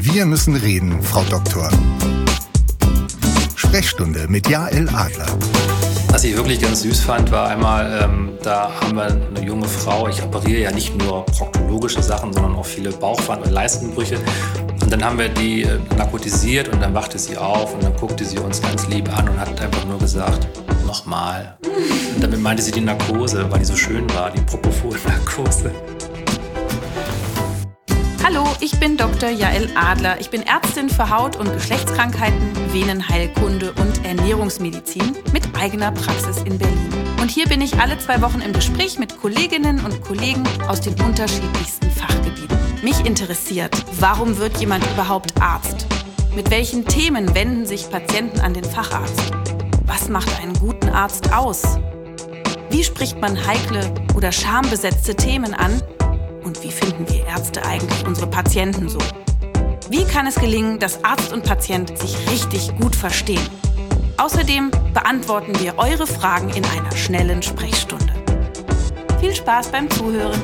Wir müssen reden, Frau Doktor. Sprechstunde mit Jael Adler. Was ich wirklich ganz süß fand, war einmal, da haben wir eine junge Frau, ich operiere ja nicht nur proktologische Sachen, sondern auch viele Bauchwand- und Leistenbrüche. Und dann haben wir die narkotisiert und dann wachte sie auf und dann guckte sie uns ganz lieb an und hat einfach nur gesagt, nochmal. Und damit meinte sie die Narkose, weil die so schön war, die Propofol-Narkose. Hallo, ich bin Dr. Jael Adler. Ich bin Ärztin für Haut- und Geschlechtskrankheiten, Venenheilkunde und Ernährungsmedizin mit eigener Praxis in Berlin. Und hier bin ich alle 2 Wochen im Gespräch mit Kolleginnen und Kollegen aus den unterschiedlichsten Fachgebieten. Mich interessiert, warum wird jemand überhaupt Arzt? Mit welchen Themen wenden sich Patienten an den Facharzt? Was macht einen guten Arzt aus? Wie spricht man heikle oder schambesetzte Themen an? Und wie finden wir Ärzte eigentlich unsere Patienten so? Wie kann es gelingen, dass Arzt und Patient sich richtig gut verstehen? Außerdem beantworten wir eure Fragen in einer schnellen Sprechstunde. Viel Spaß beim Zuhören!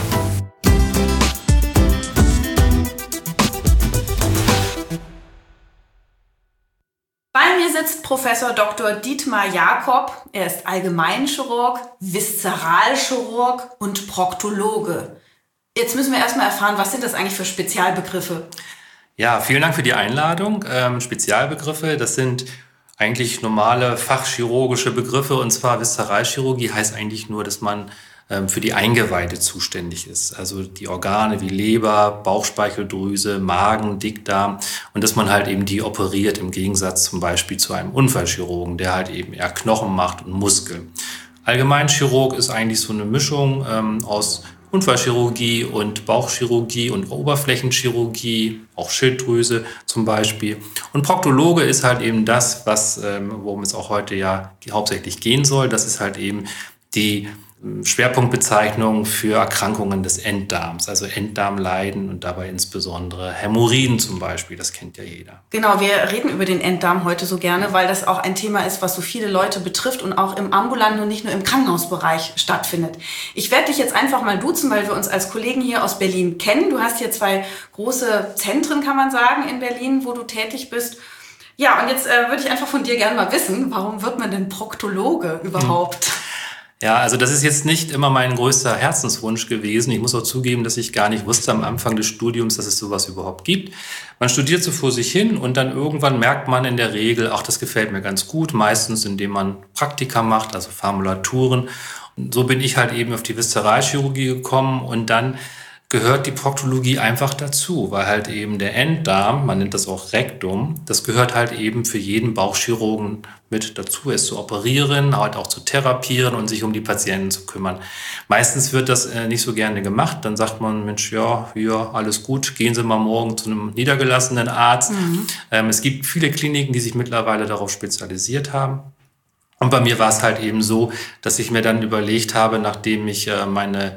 Bei mir sitzt Professor Dr. Dietmar Jakob. Er ist Allgemeinchirurg, Viszeralchirurg und Proktologe. Jetzt müssen wir erstmal erfahren, was sind das eigentlich für Spezialbegriffe? Ja, vielen Dank für die Einladung. Spezialbegriffe, das sind eigentlich normale fachchirurgische Begriffe, und zwar Viszeralchirurgie heißt eigentlich nur, dass man für die Eingeweide zuständig ist. Also die Organe wie Leber, Bauchspeicheldrüse, Magen, Dickdarm, und dass man halt eben die operiert im Gegensatz zum Beispiel zu einem Unfallchirurgen, der halt eben eher Knochen macht und Muskel. Allgemeinchirurg ist eigentlich so eine Mischung aus Unfallchirurgie und Bauchchirurgie und Oberflächenchirurgie, auch Schilddrüse zum Beispiel. Und Proktologe ist halt eben das, worum es auch heute ja hauptsächlich gehen soll. Das ist halt eben die Schwerpunktbezeichnung für Erkrankungen des Enddarms, also Enddarmleiden und dabei insbesondere Hämorrhoiden zum Beispiel, das kennt ja jeder. Genau, wir reden über den Enddarm heute so gerne, weil das auch ein Thema ist, was so viele Leute betrifft und auch im ambulanten und nicht nur im Krankenhausbereich stattfindet. Ich werde dich jetzt einfach mal duzen, weil wir uns als Kollegen hier aus Berlin kennen. Du hast hier 2 große Zentren, kann man sagen, in Berlin, wo du tätig bist. Ja, und jetzt würde ich einfach von dir gerne mal wissen, warum wird man denn Proktologe überhaupt? Ja, also das ist jetzt nicht immer mein größter Herzenswunsch gewesen. Ich muss auch zugeben, dass ich gar nicht wusste am Anfang des Studiums, dass es sowas überhaupt gibt. Man studiert so vor sich hin und dann irgendwann merkt man in der Regel, ach, das gefällt mir ganz gut, meistens indem man Praktika macht, also Formulaturen. Und so bin ich halt eben auf die Viszeralchirurgie gekommen und dann gehört die Proktologie einfach dazu, weil halt eben der Enddarm, man nennt das auch Rektum, das gehört halt eben für jeden Bauchchirurgen mit dazu, es zu operieren, halt auch zu therapieren und sich um die Patienten zu kümmern. Meistens wird das nicht so gerne gemacht, dann sagt man, Mensch, ja, alles gut, gehen Sie mal morgen zu einem niedergelassenen Arzt. Es gibt viele Kliniken, die sich mittlerweile darauf spezialisiert haben. Und bei mir war es halt eben so, dass ich mir dann überlegt habe, nachdem ich meine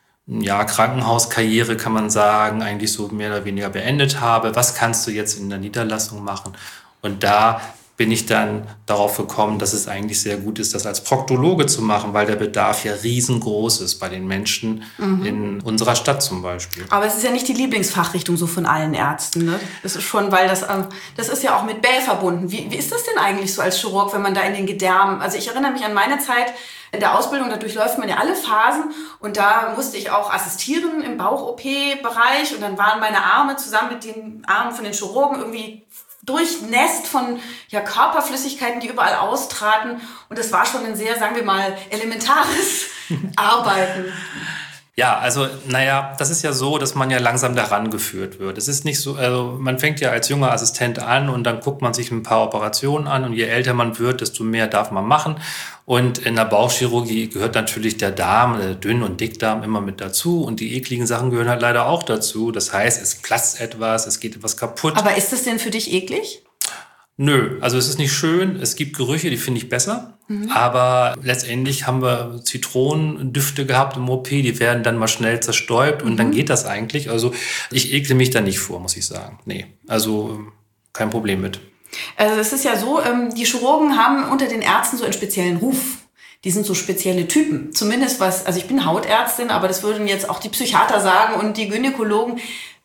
Krankenhauskarriere, kann man sagen, eigentlich so mehr oder weniger beendet habe. Was kannst du jetzt in der Niederlassung machen? Und da bin ich dann darauf gekommen, dass es eigentlich sehr gut ist, das als Proktologe zu machen, weil der Bedarf ja riesengroß ist bei den Menschen in unserer Stadt zum Beispiel. Aber es ist ja nicht die Lieblingsfachrichtung so von allen Ärzten, ne? Das ist schon, weil das ist ja auch mit Bäh verbunden. Wie ist das denn eigentlich so als Chirurg, wenn man da in den Gedärmen, also ich erinnere mich an meine Zeit in der Ausbildung, da durchläuft man ja alle Phasen und da musste ich auch assistieren im Bauch-OP-Bereich und dann waren meine Arme zusammen mit den Armen von den Chirurgen irgendwie durchnässt von Körperflüssigkeiten, die überall austraten. Und das war schon ein sehr, sagen wir mal, elementares Arbeiten. Ja, also, das ist ja so, dass man ja langsam daran geführt wird. Es ist nicht so, also man fängt ja als junger Assistent an und dann guckt man sich ein paar Operationen an und je älter man wird, desto mehr darf man machen. Und in der Bauchchirurgie gehört natürlich der Darm, der Dünn- und Dickdarm immer mit dazu und die ekligen Sachen gehören halt leider auch dazu. Das heißt, es platzt etwas, es geht etwas kaputt. Aber ist das denn für dich eklig? Nö, also es ist nicht schön. Es gibt Gerüche, die finde ich besser. Aber letztendlich haben wir Zitronendüfte gehabt im OP, die werden dann mal schnell zerstäubt und dann geht das eigentlich. Also ich ekle mich da nicht vor, muss ich sagen. Nee, also kein Problem mit. Also es ist ja so, die Chirurgen haben unter den Ärzten so einen speziellen Ruf. Die sind so spezielle Typen. Zumindest also ich bin Hautärztin, aber das würden jetzt auch die Psychiater sagen und die Gynäkologen.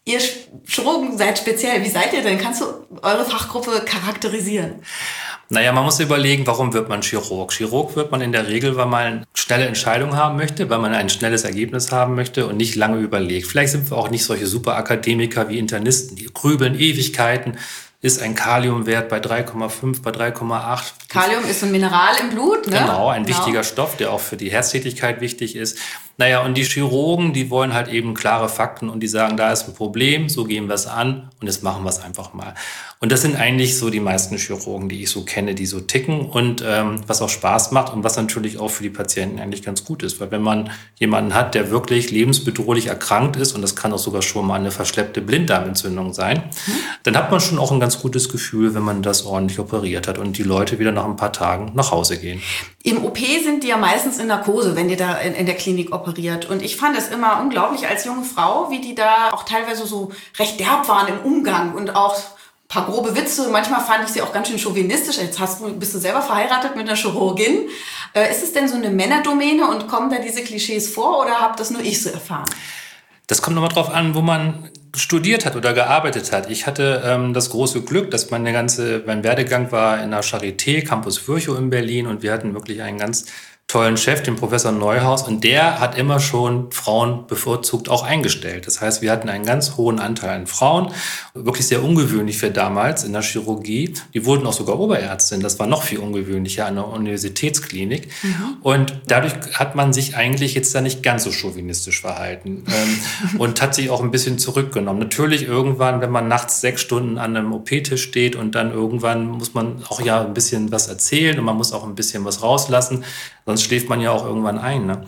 Ihr Chirurgen seid speziell. Wie seid ihr denn? Kannst du eure Fachgruppe charakterisieren? Naja, man muss überlegen, warum wird man Chirurg? Chirurg wird man in der Regel, weil man eine schnelle Entscheidung haben möchte, weil man ein schnelles Ergebnis haben möchte und nicht lange überlegt. Vielleicht sind wir auch nicht solche Superakademiker wie Internisten, die grübeln Ewigkeiten. Ist ein Kaliumwert bei 3,5, bei 3,8. Kalium ist ein Mineral im Blut, ne? Genau, ein wichtiger Stoff, der auch für die Herztätigkeit wichtig ist. Naja, und die Chirurgen, die wollen halt eben klare Fakten und die sagen, da ist ein Problem, so gehen wir es an und jetzt machen wir es einfach mal. Und das sind eigentlich so die meisten Chirurgen, die ich so kenne, die so ticken und was auch Spaß macht und was natürlich auch für die Patienten eigentlich ganz gut ist. Weil wenn man jemanden hat, der wirklich lebensbedrohlich erkrankt ist, und das kann auch sogar schon mal eine verschleppte Blinddarmentzündung sein, dann hat man schon auch ein ganz gutes Gefühl, wenn man das ordentlich operiert hat und die Leute wieder nach ein paar Tagen nach Hause gehen. Im OP sind die ja meistens in Narkose, wenn ihr da in der Klinik operiert. Und ich fand es immer unglaublich als junge Frau, wie die da auch teilweise so recht derb waren im Umgang und auch ein paar grobe Witze. Manchmal fand ich sie auch ganz schön chauvinistisch. Jetzt bist du selber verheiratet mit einer Chirurgin. Ist es denn so eine Männerdomäne und kommen da diese Klischees vor oder habe das nur ich so erfahren? Das kommt nochmal drauf an, wo man studiert hat oder gearbeitet hat. Ich hatte das große Glück, dass mein Werdegang war in der Charité, Campus Virchow in Berlin, und wir hatten wirklich einen ganz tollen Chef, den Professor Neuhaus, und der hat immer schon Frauen bevorzugt auch eingestellt. Das heißt, wir hatten einen ganz hohen Anteil an Frauen, wirklich sehr ungewöhnlich für damals in der Chirurgie. Die wurden auch sogar Oberärztin, das war noch viel ungewöhnlicher an der Universitätsklinik. Und dadurch hat man sich eigentlich jetzt da nicht ganz so chauvinistisch verhalten und hat sich auch ein bisschen zurückgenommen. Natürlich irgendwann, wenn man nachts 6 Stunden an einem OP-Tisch steht und dann irgendwann muss man auch ja ein bisschen was erzählen und man muss auch ein bisschen was rauslassen, sonst schläft man ja auch irgendwann ein. Ne?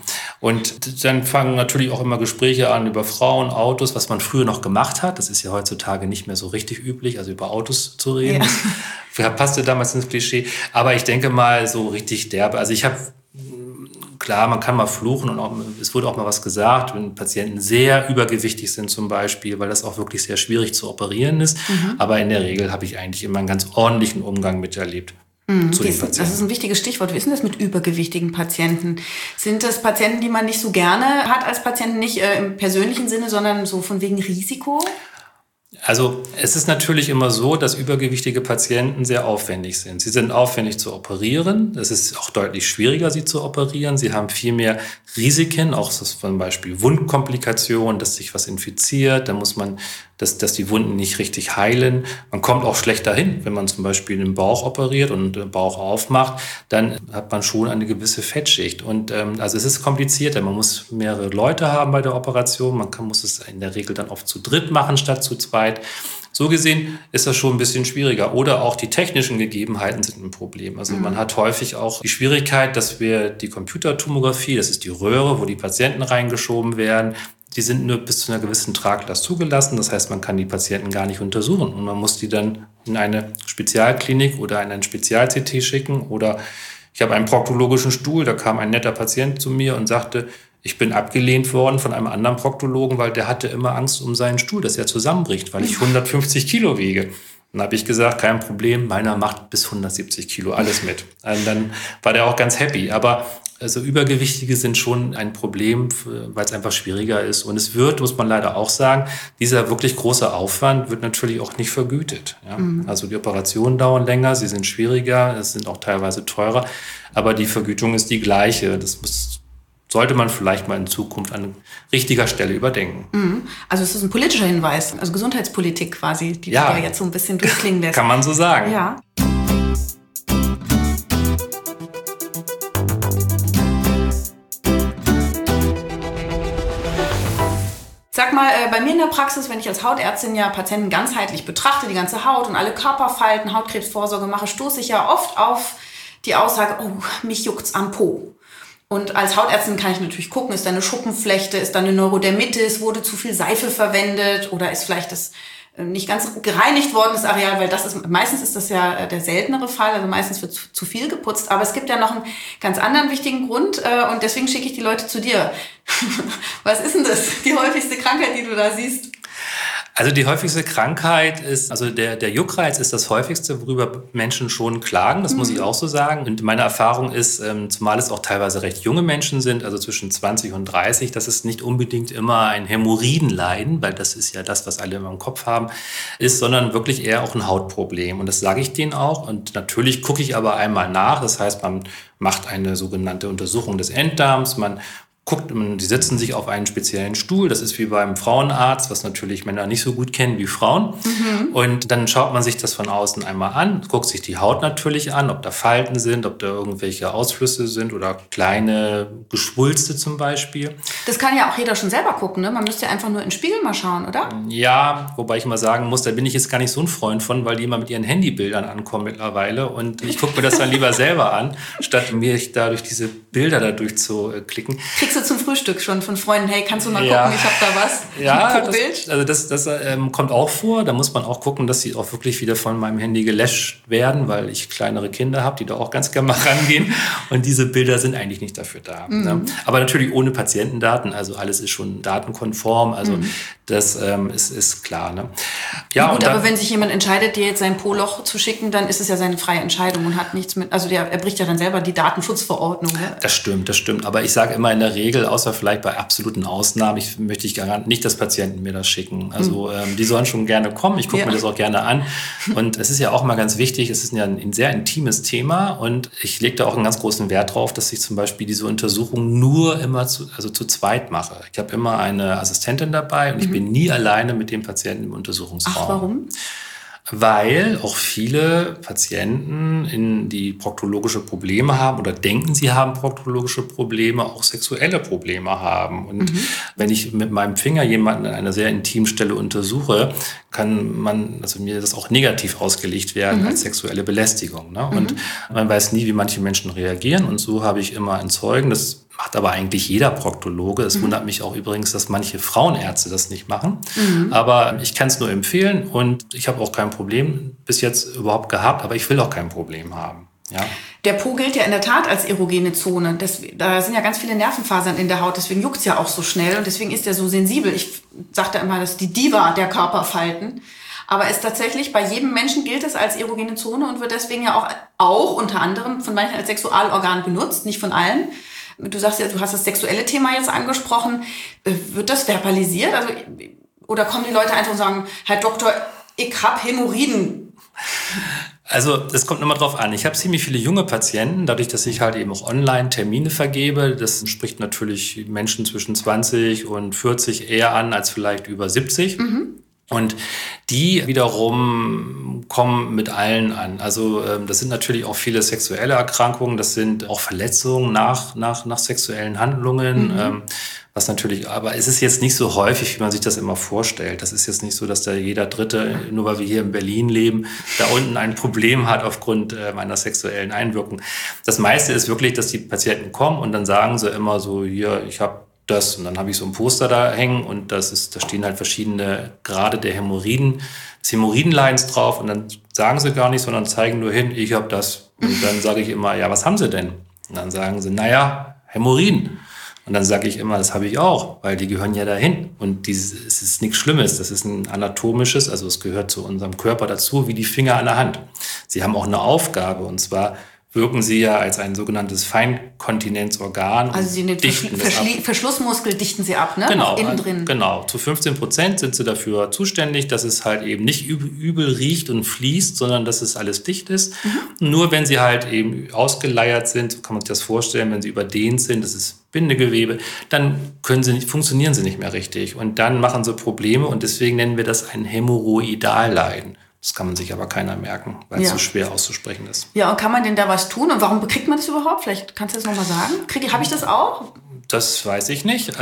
Und dann fangen natürlich auch immer Gespräche an über Frauen, Autos, was man früher noch gemacht hat. Das ist ja heutzutage nicht mehr so richtig üblich, also über Autos zu reden. Ja. Passte damals ins Klischee. Aber ich denke mal so richtig derbe. Also ich habe, klar, man kann mal fluchen und auch, es wurde auch mal was gesagt, wenn Patienten sehr übergewichtig sind zum Beispiel, weil das auch wirklich sehr schwierig zu operieren ist. Aber in der Regel habe ich eigentlich immer einen ganz ordentlichen Umgang miterlebt. Zu den Patienten. Das ist ein wichtiges Stichwort. Wie ist denn das mit übergewichtigen Patienten? Sind das Patienten, die man nicht so gerne hat als Patienten, nicht im persönlichen Sinne, sondern so von wegen Risiko? Also es ist natürlich immer so, dass übergewichtige Patienten sehr aufwendig sind. Sie sind aufwendig zu operieren. Es ist auch deutlich schwieriger, sie zu operieren. Sie haben viel mehr Risiken, auch zum Beispiel Wundkomplikationen, dass sich was infiziert. Da muss man, dass die Wunden nicht richtig heilen. Man kommt auch schlechter hin, wenn man zum Beispiel den Bauch operiert und den Bauch aufmacht. Dann hat man schon eine gewisse Fettschicht. Und also es ist komplizierter. Man muss mehrere Leute haben bei der Operation. Muss es in der Regel dann oft zu dritt machen statt zu zweit. So gesehen ist das schon ein bisschen schwieriger. Oder auch die technischen Gegebenheiten sind ein Problem. Also man hat häufig auch die Schwierigkeit, dass wir die Computertomographie, das ist die Röhre, wo die Patienten reingeschoben werden, die sind nur bis zu einer gewissen Traglast zugelassen. Das heißt, man kann die Patienten gar nicht untersuchen. Und man muss die dann in eine Spezialklinik oder in ein Spezial-CT schicken. Oder ich habe einen proktologischen Stuhl, da kam ein netter Patient zu mir und sagte, ich bin abgelehnt worden von einem anderen Proktologen, weil der hatte immer Angst um seinen Stuhl, dass er zusammenbricht, weil ich 150 Kilo wiege. Dann habe ich gesagt, kein Problem, meiner macht bis 170 Kilo alles mit. Und dann war der auch ganz happy. Aber also Übergewichtige sind schon ein Problem, weil es einfach schwieriger ist. Und es wird, muss man leider auch sagen, dieser wirklich große Aufwand wird natürlich auch nicht vergütet. Ja? Also die Operationen dauern länger, sie sind schwieriger, es sind auch teilweise teurer. Aber die Vergütung ist die gleiche. Sollte man vielleicht mal in Zukunft an richtiger Stelle überdenken. Also es ist ein politischer Hinweis, also Gesundheitspolitik quasi, die du ja jetzt so ein bisschen durchklingen lässt. Kann man so sagen. Ja. Sag mal, bei mir in der Praxis, wenn ich als Hautärztin ja Patienten ganzheitlich betrachte, die ganze Haut und alle Körperfalten, Hautkrebsvorsorge mache, stoße ich ja oft auf die Aussage, oh, mich juckt's am Po. Und als Hautärztin kann ich natürlich gucken, ist da eine Schuppenflechte, ist da eine Neurodermitis, wurde zu viel Seife verwendet oder ist vielleicht das nicht ganz gereinigt worden, das Areal, weil meistens ist das ja der seltenere Fall, also meistens wird zu viel geputzt, aber es gibt ja noch einen ganz anderen wichtigen Grund und deswegen schicke ich die Leute zu dir. Was ist denn das, die häufigste Krankheit, die du da siehst? Also die häufigste Krankheit ist, also der Juckreiz ist das häufigste, worüber Menschen schon klagen, das muss ich auch so sagen. Und meine Erfahrung ist, zumal es auch teilweise recht junge Menschen sind, also zwischen 20 und 30, dass es nicht unbedingt immer ein Hämorrhoidenleiden, weil das ist ja das, was alle immer im Kopf haben, ist, sondern wirklich eher auch ein Hautproblem. Und das sage ich denen auch. Und natürlich gucke ich aber einmal nach. Das heißt, man macht eine sogenannte Untersuchung des Enddarms, man guckt, die setzen sich auf einen speziellen Stuhl. Das ist wie beim Frauenarzt, was natürlich Männer nicht so gut kennen wie Frauen. Und dann schaut man sich das von außen einmal an, guckt sich die Haut natürlich an, ob da Falten sind, ob da irgendwelche Ausflüsse sind oder kleine Geschwulste zum Beispiel. Das kann ja auch jeder schon selber gucken, ne? Man müsste ja einfach nur in den Spiegel mal schauen, oder? Ja, wobei ich mal sagen muss, da bin ich jetzt gar nicht so ein Freund von, weil die immer mit ihren Handybildern ankommen mittlerweile. Und ich gucke mir das dann lieber selber an, statt mir da durch diese Bilder da durchzuklicken. Kriegst du zum Frühstück schon von Freunden, hey, kannst du mal gucken, ich habe da was? Ja, das kommt auch vor. Da muss man auch gucken, dass sie auch wirklich wieder von meinem Handy gelöscht werden, weil ich kleinere Kinder habe, die da auch ganz gerne mal rangehen. Und diese Bilder sind eigentlich nicht dafür da. Ne? Aber natürlich ohne Patientendaten, also alles ist schon datenkonform. Also das ist klar. Ne? Ja, gut, aber wenn sich jemand entscheidet, dir jetzt sein Po-Loch zu schicken, dann ist es ja seine freie Entscheidung und hat nichts mit, also er bricht ja dann selber die Datenschutzverordnung. Ne? Das stimmt. Aber ich sage immer in der Regel, außer vielleicht bei absoluten Ausnahmen, möchte ich gar nicht, dass Patienten mir das schicken. Also die sollen schon gerne kommen. Ich gucke mir das auch gerne an. Und es ist ja auch mal ganz wichtig, es ist ja ein sehr intimes Thema und ich lege da auch einen ganz großen Wert drauf, dass ich zum Beispiel diese Untersuchung nur immer zu zweit mache. Ich habe immer eine Assistentin dabei und ich bin nie alleine mit dem Patienten im Untersuchungsraum. Ach, warum? Weil auch viele Patienten, die proktologische Probleme haben oder denken, sie haben proktologische Probleme, auch sexuelle Probleme haben. Und wenn ich mit meinem Finger jemanden an einer sehr intimen Stelle untersuche, kann mir das auch negativ ausgelegt werden als sexuelle Belästigung. Ne? Und man weiß nie, wie manche Menschen reagieren. Und so habe ich immer einen Zeugen. Das macht aber eigentlich jeder Proktologe. Es wundert mich auch übrigens, dass manche Frauenärzte das nicht machen. Aber ich kann es nur empfehlen und ich habe auch kein Problem bis jetzt überhaupt gehabt, aber ich will auch kein Problem haben. Ja. Der Po gilt ja in der Tat als erogene Zone. Da sind ja ganz viele Nervenfasern in der Haut, deswegen juckt es ja auch so schnell und deswegen ist der so sensibel. Ich sagte immer, das ist die Diva der Körperfalten. Aber es tatsächlich, bei jedem Menschen gilt es als erogene Zone und wird deswegen ja auch unter anderem von manchen als Sexualorgan benutzt, nicht von allen. Du sagst ja, du hast das sexuelle Thema jetzt angesprochen. Wird das verbalisiert? Also, oder kommen die Leute einfach und sagen, Herr Doktor, ich habe Hämorrhoiden? Also es kommt immer drauf an. Ich habe ziemlich viele junge Patienten, dadurch, dass ich halt eben auch online Termine vergebe. Das spricht natürlich Menschen zwischen 20 und 40 eher an als vielleicht über 70. Und die wiederum kommen mit allen an. Also das sind natürlich auch viele sexuelle Erkrankungen, das sind auch Verletzungen nach sexuellen Handlungen. Was natürlich, aber es ist jetzt nicht so häufig, wie man sich das immer vorstellt. Das ist jetzt nicht so, dass da jeder Dritte, nur weil wir hier in Berlin leben, da unten ein Problem hat aufgrund einer sexuellen Einwirkung. Das meiste ist wirklich, dass die Patienten kommen und dann sagen sie immer so, hier, ich habe das. Und dann habe ich so ein Poster da hängen und da stehen halt verschiedene Grade des Hämorrhoidenleidens drauf und dann sagen sie gar nicht, sondern zeigen nur hin, ich habe das. Und dann sage ich immer, ja, was haben sie denn? Und dann sagen sie, naja, Hämorrhoiden. Und dann sage ich immer, das habe ich auch, weil die gehören ja dahin. Und es ist nichts Schlimmes, das ist ein anatomisches, also es gehört zu unserem Körper dazu, wie die Finger an der Hand. Sie haben auch eine Aufgabe und zwar wirken sie ja als ein sogenanntes Feinkontinenzorgan. Also sie den Verschlussmuskel dichten sie ab, ne? Genau, innen drin. Genau. Zu 15% sind sie dafür zuständig, dass es halt eben nicht übel riecht und fließt, sondern dass es alles dicht ist. Nur wenn sie halt eben ausgeleiert sind, so kann man sich das vorstellen, wenn sie überdehnt sind, das ist Bindegewebe, dann funktionieren sie nicht mehr richtig. Und dann machen sie Probleme und deswegen nennen wir das ein Hämorrhoidalleiden. Das kann man sich aber keiner merken, weil es so schwer auszusprechen ist. Ja, und kann man denn da was tun? Und warum kriegt man das überhaupt? Vielleicht kannst du das nochmal sagen. Habe ich das auch? Das weiß ich nicht.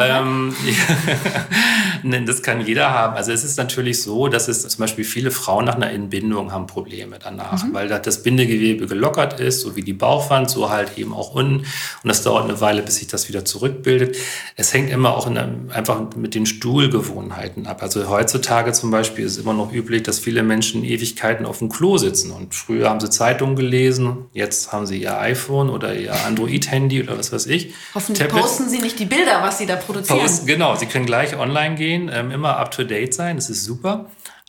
Das kann jeder haben. Also es ist natürlich so, dass es zum Beispiel viele Frauen nach einer Entbindung haben Probleme danach, weil das Bindegewebe gelockert ist, so wie die Bauchwand, so halt eben auch unten. Und das dauert eine Weile, bis sich das wieder zurückbildet. Es hängt immer auch einfach mit den Stuhlgewohnheiten ab. Also heutzutage zum Beispiel ist es immer noch üblich, dass viele Menschen Ewigkeiten auf dem Klo sitzen. Und früher haben sie Zeitungen gelesen, jetzt haben sie ihr iPhone oder ihr Android-Handy oder was weiß ich. Hoffentlich posten sie nicht die Bilder, was sie da produzieren. Genau, sie können gleich online gehen, immer up-to-date sein, das ist super.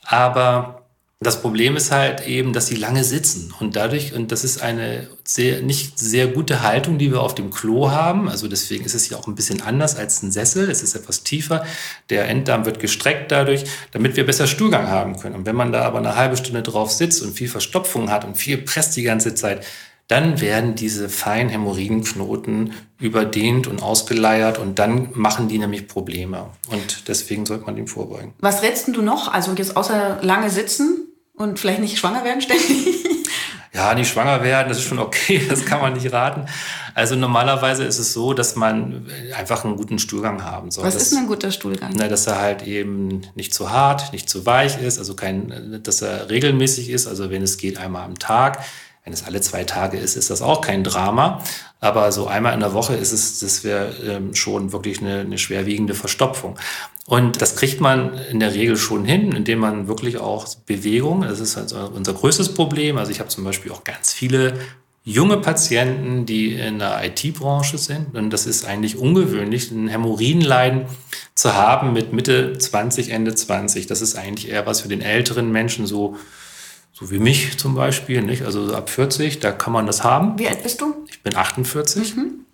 Aber das Problem ist halt eben, dass sie lange sitzen und das ist eine nicht sehr gute Haltung, die wir auf dem Klo haben. Also deswegen ist es ja auch ein bisschen anders als ein Sessel. Es ist etwas tiefer. Der Enddarm wird gestreckt dadurch, damit wir besser Stuhlgang haben können. Und wenn man da aber eine halbe Stunde drauf sitzt und viel Verstopfung hat und viel presst die ganze Zeit, dann werden diese feinen Hämorrhoidenknoten überdehnt und ausgeleiert und dann machen die nämlich Probleme. Und deswegen sollte man dem vorbeugen. Was rätst du noch? Also jetzt außer lange sitzen und vielleicht nicht schwanger werden ständig? Ja, nicht schwanger werden, das ist schon okay, das kann man nicht raten. Also normalerweise ist es so, dass man einfach einen guten Stuhlgang haben soll. Was ist denn ein guter Stuhlgang? Dass er halt eben nicht zu hart, nicht zu weich ist, also dass er regelmäßig ist, also wenn es geht einmal am Tag. Wenn es alle 2 Tage ist das auch kein Drama. Aber so einmal in der Woche das wäre schon wirklich eine schwerwiegende Verstopfung. Und das kriegt man in der Regel schon hin, indem man wirklich auch Bewegung, das ist also unser größtes Problem. Also ich habe zum Beispiel auch ganz viele junge Patienten, die in der IT-Branche sind. Und das ist eigentlich ungewöhnlich, ein Hämorrhoidenleiden zu haben mit Mitte 20, Ende 20. Das ist eigentlich eher was für den älteren Menschen, so wie mich zum Beispiel, nicht? Also so ab 40, da kann man das haben. Wie alt bist du? Ich bin 48.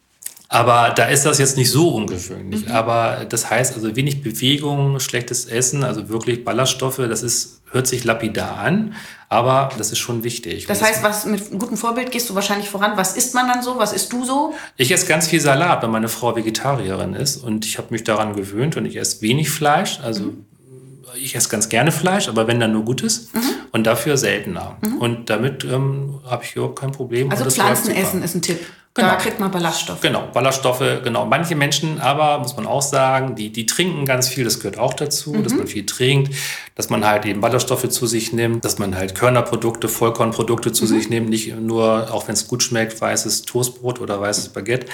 Aber da ist das jetzt nicht so ungewöhnlich. Aber das heißt also wenig Bewegung, schlechtes Essen, also wirklich Ballaststoffe, hört sich lapidar an, aber das ist schon wichtig. Das heißt, mit einem guten Vorbild gehst du wahrscheinlich voran. Was isst man dann so? Was isst du so? Ich esse ganz viel Salat, weil meine Frau Vegetarierin ist und ich habe mich daran gewöhnt und ich esse wenig Fleisch, also ich esse ganz gerne Fleisch, aber wenn dann nur Gutes und dafür seltener. Und damit habe ich überhaupt kein Problem. Also Pflanzenessen ist ein Tipp. Genau. Da kriegt man Ballaststoffe. Genau, Ballaststoffe, genau. Manche Menschen aber, muss man auch sagen, die trinken ganz viel, das gehört auch dazu, dass man viel trinkt, dass man halt eben Ballaststoffe zu sich nimmt, dass man halt Körnerprodukte, Vollkornprodukte zu sich nimmt, nicht nur, auch wenn es gut schmeckt, weißes Toastbrot oder weißes Baguette.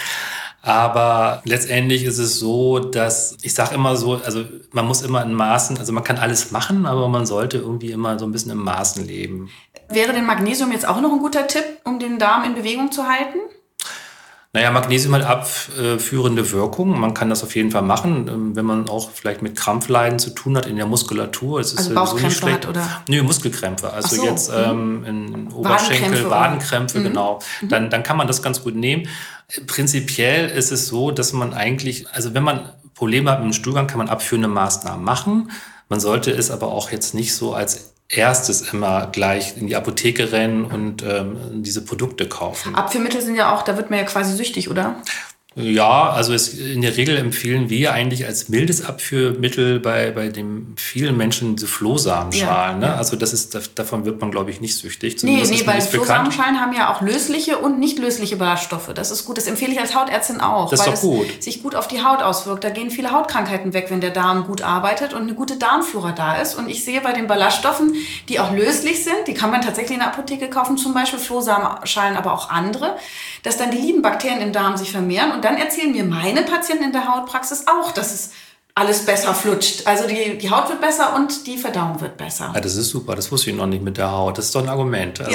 Aber letztendlich ist es so, dass, ich sage immer so, also man muss immer in Maßen, also man kann alles machen, aber man sollte irgendwie immer so ein bisschen in Maßen leben. Wäre denn Magnesium jetzt auch noch ein guter Tipp, um den Darm in Bewegung zu halten? Naja, Magnesium hat abführende Wirkung. Man kann das auf jeden Fall machen, wenn man auch vielleicht mit Krampfleiden zu tun hat in der Muskulatur. Es ist also Bauchkrämpfe hat, oder? Nö, Muskelkrämpfe. Also so. Jetzt in Oberschenkel, Wadenkrämpfe, genau. Dann kann man das ganz gut nehmen. Prinzipiell ist es so, dass man eigentlich, also wenn man Probleme hat mit dem Stuhlgang, kann man abführende Maßnahmen machen. Man sollte es aber auch jetzt nicht so als erstes immer gleich in die Apotheke rennen und diese Produkte kaufen. Abführmittel sind ja auch, da wird man ja quasi süchtig, oder? Ja, also in der Regel empfehlen wir eigentlich als mildes Abführmittel bei dem vielen Menschen diese Flohsamenschalen. Ja. Ne? Also davon wird man, glaube ich, nicht süchtig. Nee, weil Flohsamenschalen haben ja auch lösliche und nicht lösliche Ballaststoffe. Das ist gut, das empfehle ich als Hautärztin auch. Das ist doch gut. Weil es sich gut auf die Haut auswirkt. Da gehen viele Hautkrankheiten weg, wenn der Darm gut arbeitet und eine gute Darmflora da ist. Und ich sehe bei den Ballaststoffen, die auch löslich sind, die kann man tatsächlich in der Apotheke kaufen, zum Beispiel Flohsamenschalen, aber auch andere, dass dann die lieben Bakterien im Darm sich vermehren. Und dann erzählen mir meine Patienten in der Hautpraxis auch, dass es alles besser flutscht. Also die Haut wird besser und die Verdauung wird besser. Ja, das ist super. Das wusste ich noch nicht mit der Haut. Das ist doch ein Argument. Also, ja.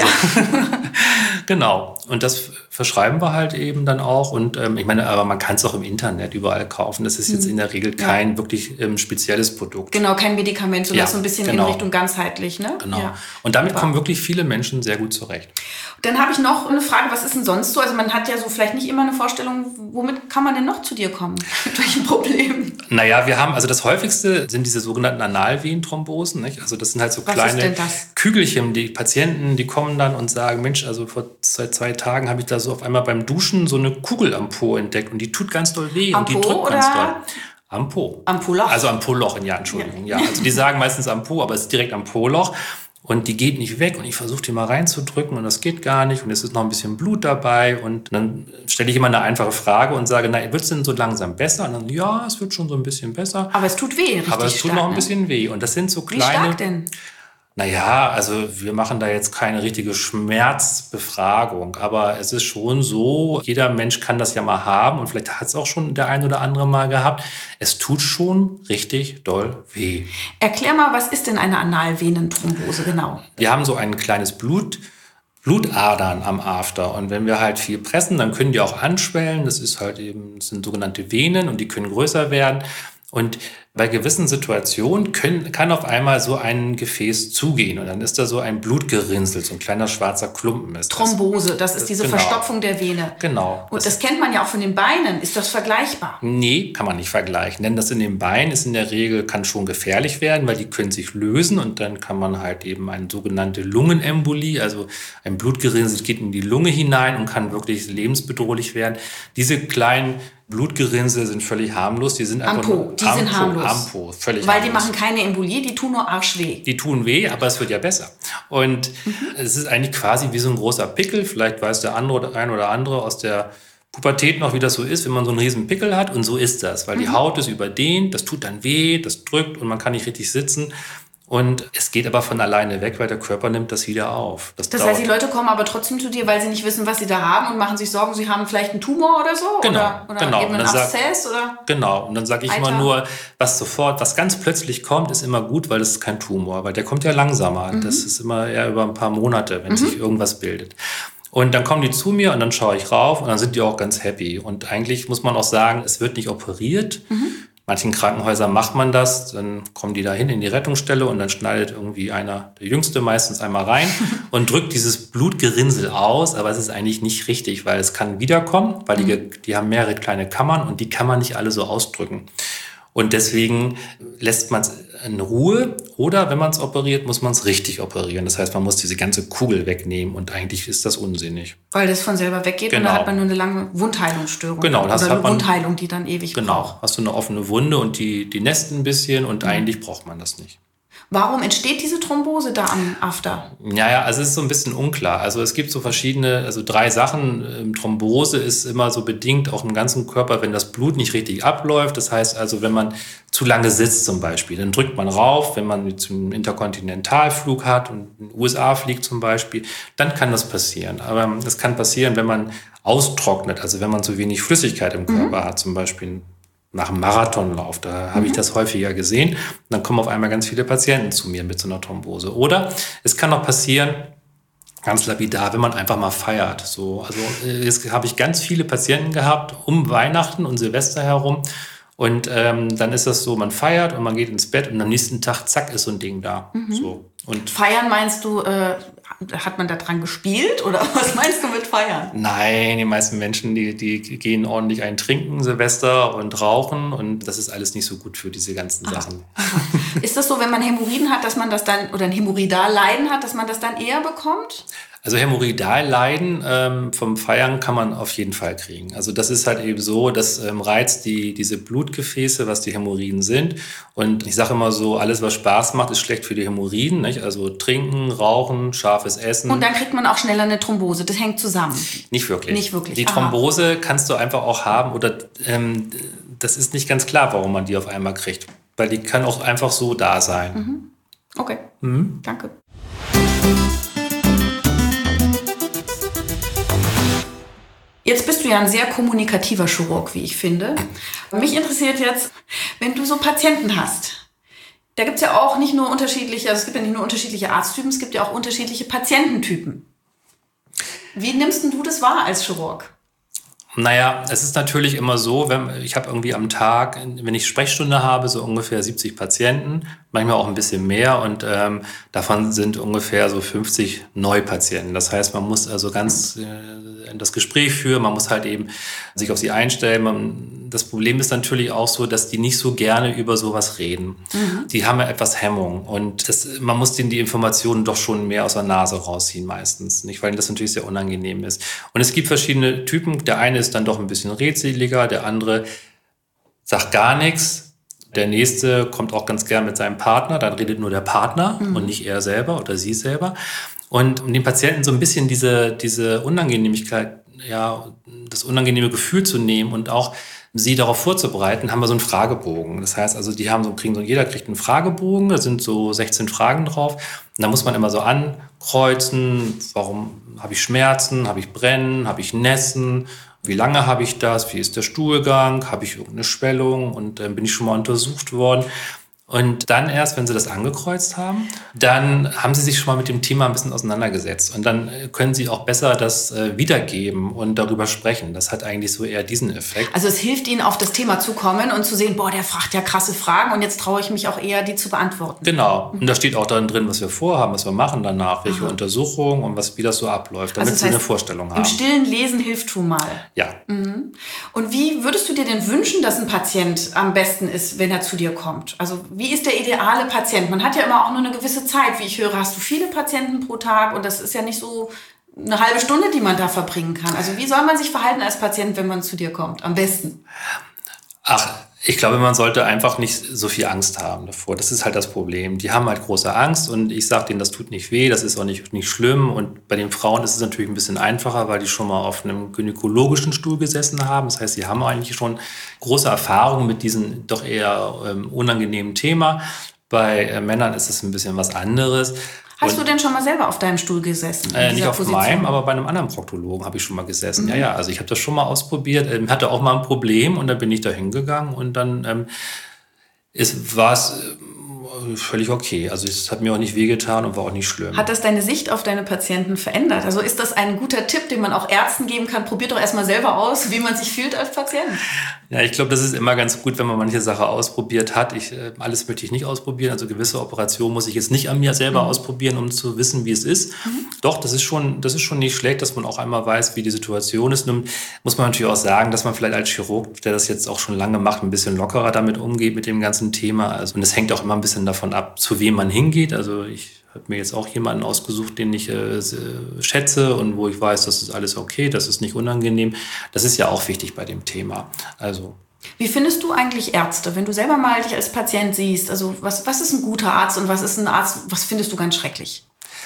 Genau. Und das verschreiben wir halt eben dann auch. Und ich meine, aber man kann es auch im Internet überall kaufen. Das ist jetzt in der Regel kein wirklich spezielles Produkt. Genau, kein Medikament, sondern so ein bisschen in Richtung ganzheitlich. Ne? Genau. Ja. Und damit kommen wirklich viele Menschen sehr gut zurecht. Dann habe ich noch eine Frage, was ist denn sonst so? Also man hat ja so vielleicht nicht immer eine Vorstellung, womit kann man denn noch zu dir kommen? Mit welchen Problemen? Naja, wir haben, also das häufigste sind diese sogenannten Analvenenthrombosen. Nicht? Also das sind halt so kleine Kügelchen. Die Patienten, die kommen dann und sagen, Mensch, also seit 2 Tagen habe ich da so auf einmal beim Duschen so eine Kugelampo entdeckt und die tut ganz doll weh und die drückt ganz doll. Ampo. Ampoloch. Also am Po-Loch, ja, Entschuldigung. Ja. Also die sagen meistens am Po, aber es ist direkt am Po-Loch. Und die geht nicht weg und ich versuche die mal reinzudrücken und das geht gar nicht und es ist noch ein bisschen Blut dabei und dann stelle ich immer eine einfache Frage und sage, na, wird es denn so langsam besser? Und dann, ja, es wird schon so ein bisschen besser. Aber es tut weh, richtig Aber es tut stark, noch ein bisschen weh und das sind so kleine... Wie stark denn? Naja, also wir machen da jetzt keine richtige Schmerzbefragung, aber es ist schon so, jeder Mensch kann das ja mal haben und vielleicht hat es auch schon der ein oder andere mal gehabt. Es tut schon richtig doll weh. Erklär mal, was ist denn eine Analvenenthrombose genau? Wir haben so ein kleines Blutadern am After und wenn wir halt viel pressen, dann können die auch anschwellen. Das sind sogenannte Venen und die können größer werden. Und bei gewissen Situationen kann auf einmal so ein Gefäß zugehen und dann ist da so ein Blutgerinnsel, so ein kleiner schwarzer Klumpen ist das. Thrombose, das ist diese Verstopfung der Vene. Genau. Und das kennt man ja auch von den Beinen. Ist das vergleichbar? Nee, kann man nicht vergleichen. Denn das in den Beinen ist in der Regel, kann schon gefährlich werden, weil die können sich lösen und dann kann man halt eben eine sogenannte Lungenembolie, also ein Blutgerinnsel geht in die Lunge hinein und kann wirklich lebensbedrohlich werden. Diese kleinen Blutgerinnsel sind völlig harmlos. Die sind einfach sind harmlos. Völlig Weil harmlos. Die machen keine Embolie, die tun nur arschweh. Die tun weh, aber es wird ja besser. Und es ist eigentlich quasi wie so ein großer Pickel. Vielleicht weiß der ein oder andere aus der Pubertät noch, wie das so ist, wenn man so einen riesen Pickel hat. Und so ist das, weil die Haut ist überdehnt, das tut dann weh, das drückt und man kann nicht richtig sitzen. Und es geht aber von alleine weg, weil der Körper nimmt das wieder auf. Das heißt, die Leute kommen aber trotzdem zu dir, weil sie nicht wissen, was sie da haben und machen sich Sorgen, sie haben vielleicht einen Tumor oder so? Genau. Oder eben einen Abszess? Oder? Genau. Und dann sage ich immer nur, was ganz plötzlich kommt, ist immer gut, weil das ist kein Tumor, weil der kommt ja langsamer. Das ist immer eher über ein paar Monate, wenn sich irgendwas bildet. Und dann kommen die zu mir und dann schaue ich rauf und dann sind die auch ganz happy. Und eigentlich muss man auch sagen, es wird nicht operiert. Manchen Krankenhäusern macht man das, dann kommen die da hin in die Rettungsstelle und dann schneidet irgendwie der Jüngste meistens einmal rein und drückt dieses Blutgerinnsel aus, aber es ist eigentlich nicht richtig, weil es kann wiederkommen, weil die haben mehrere kleine Kammern und die kann man nicht alle so ausdrücken. Und deswegen lässt man es in Ruhe oder wenn man es operiert, muss man es richtig operieren. Das heißt, man muss diese ganze Kugel wegnehmen und eigentlich ist das unsinnig. Weil das von selber weggeht und dann hat man nur eine lange Wundheilungsstörung. Genau. Oder eine Wundheilung, die dann ewig braucht. Genau, hast du eine offene Wunde und die nässt ein bisschen und eigentlich braucht man das nicht. Warum entsteht diese Thrombose da am After? Ja, also es ist so ein bisschen unklar. Also es gibt so verschiedene, 3 Sachen. Thrombose ist immer so bedingt auch im ganzen Körper, wenn das Blut nicht richtig abläuft. Das heißt also, wenn man zu lange sitzt zum Beispiel, dann drückt man rauf. Wenn man jetzt einen Interkontinentalflug hat und in den USA fliegt zum Beispiel, dann kann das passieren. Aber das kann passieren, wenn man austrocknet, also wenn man zu wenig Flüssigkeit im Körper hat, zum Beispiel nach einem Marathonlauf, da habe ich das häufiger gesehen. Und dann kommen auf einmal ganz viele Patienten zu mir mit so einer Thrombose. Oder es kann auch passieren, ganz lapidar, wenn man einfach mal feiert. Also jetzt habe ich ganz viele Patienten gehabt um Weihnachten und Silvester herum. Und dann ist das so, man feiert und man geht ins Bett und am nächsten Tag, zack, ist so ein Ding da. So. Und Feiern meinst du, hat man da dran gespielt oder was meinst du mit Feiern? Nein, die meisten Menschen, die gehen ordentlich ein trinken, Silvester und rauchen und das ist alles nicht so gut für diese ganzen Sachen. Ist das so, wenn man Hämorrhoiden hat, dass man das dann, oder ein Hämorrhoidalleiden hat, dass man das dann eher bekommt? Also Hämorrhoidalleiden vom Feiern kann man auf jeden Fall kriegen. Also das ist halt eben so, das reizt diese Blutgefäße, was die Hämorrhoiden sind. Und ich sage immer so, alles, was Spaß macht, ist schlecht für die Hämorrhoiden. Nicht? Also trinken, rauchen, scharfes Essen. Und dann kriegt man auch schneller eine Thrombose. Das hängt zusammen. Nicht wirklich. Nicht wirklich. Die Thrombose kannst du einfach auch haben oder das ist nicht ganz klar, warum man die auf einmal kriegt. Weil die kann auch einfach so da sein. Okay, danke. Jetzt bist du ja ein sehr kommunikativer Chirurg, wie ich finde. Mich interessiert jetzt, wenn du so Patienten hast. Da gibt es ja auch nicht nur unterschiedliche, also es gibt ja nicht nur unterschiedliche Arzttypen, es gibt ja auch unterschiedliche Patiententypen. Wie nimmst denn du das wahr als Chirurg? Naja, es ist natürlich immer so, ich habe irgendwie am Tag, wenn ich Sprechstunde habe, so ungefähr 70 Patienten, manchmal auch ein bisschen mehr und davon sind ungefähr so 50 Neupatienten. Das heißt, man muss also ganz das Gespräch führen, man muss halt eben sich auf sie einstellen. Das Problem ist natürlich auch so, dass die nicht so gerne über sowas reden. Die haben ja etwas Hemmung und man muss denen die Informationen doch schon mehr aus der Nase rausziehen meistens, nicht, weil das natürlich sehr unangenehm ist. Und es gibt verschiedene Typen. Der eine ist dann doch ein bisschen redseliger, der andere sagt gar nichts. Der nächste kommt auch ganz gern mit seinem Partner, dann redet nur der Partner und nicht er selber oder sie selber. Und um den Patienten so ein bisschen diese Unangenehmigkeit, ja, das unangenehme Gefühl zu nehmen und auch sie darauf vorzubereiten, haben wir so einen Fragebogen. Das heißt also, jeder kriegt einen Fragebogen, da sind so 16 Fragen drauf. Und da muss man immer so ankreuzen, warum habe ich Schmerzen, habe ich Brennen, habe ich Nässen, wie lange habe ich das, wie ist der Stuhlgang, habe ich irgendeine Schwellung und bin ich schon mal untersucht worden. Und dann erst, wenn sie das angekreuzt haben, dann haben sie sich schon mal mit dem Thema ein bisschen auseinandergesetzt. Und dann können sie auch besser das wiedergeben und darüber sprechen. Das hat eigentlich so eher diesen Effekt. Also es hilft ihnen, auf das Thema zu kommen und zu sehen, boah, der fragt ja krasse Fragen und jetzt traue ich mich auch eher, die zu beantworten. Genau. Und da steht auch dann drin, was wir vorhaben, was wir machen danach, welche Untersuchungen und wie das so abläuft, damit sie eine Vorstellung haben. Im stillen Lesen hilft schon mal. Ja. Mhm. Und wie würdest du dir denn wünschen, dass ein Patient am besten ist, wenn er zu dir kommt? Also wie ist der ideale Patient? Man hat ja immer auch nur eine gewisse Zeit. Wie ich höre, hast du viele Patienten pro Tag und das ist ja nicht so eine halbe Stunde, die man da verbringen kann. Also wie soll man sich verhalten als Patient, wenn man zu dir kommt? Am besten. Ich glaube, man sollte einfach nicht so viel Angst haben davor. Das ist halt das Problem. Die haben halt große Angst und ich sage denen, das tut nicht weh, das ist auch nicht schlimm. Und bei den Frauen ist es natürlich ein bisschen einfacher, weil die schon mal auf einem gynäkologischen Stuhl gesessen haben. Das heißt, sie haben eigentlich schon große Erfahrungen mit diesem doch eher unangenehmen Thema. Bei Männern ist es ein bisschen was anderes. Hast du denn schon mal selber auf deinem Stuhl gesessen? Nicht auf meinem, aber bei einem anderen Proktologen habe ich schon mal gesessen. Mhm. Ja, also ich habe das schon mal ausprobiert. Hatte auch mal ein Problem und dann bin ich da hingegangen und dann war es völlig okay. Also es hat mir auch nicht wehgetan und war auch nicht schlimm. Hat das deine Sicht auf deine Patienten verändert? Also ist das ein guter Tipp, den man auch Ärzten geben kann? Probiert doch erstmal selber aus, wie man sich fühlt als Patient. Ja, ich glaube, das ist immer ganz gut, wenn man manche Sache ausprobiert hat. Alles möchte ich nicht ausprobieren. Also gewisse Operationen muss ich jetzt nicht an mir selber ausprobieren, um zu wissen, wie es ist. Doch, das ist schon nicht schlecht, dass man auch einmal weiß, wie die Situation ist. Nun muss man natürlich auch sagen, dass man vielleicht als Chirurg, der das jetzt auch schon lange macht, ein bisschen lockerer damit umgeht mit dem ganzen Thema. Also, und es hängt auch immer ein bisschen davon ab, zu wem man hingeht. Also ich habe mir jetzt auch jemanden ausgesucht, den ich schätze und wo ich weiß, das ist alles okay, das ist nicht unangenehm. Das ist ja auch wichtig bei dem Thema. Also wie findest du eigentlich Ärzte, wenn du selber mal dich als Patient siehst? Also was ist ein guter Arzt und was ist ein Arzt, was findest du ganz schrecklich?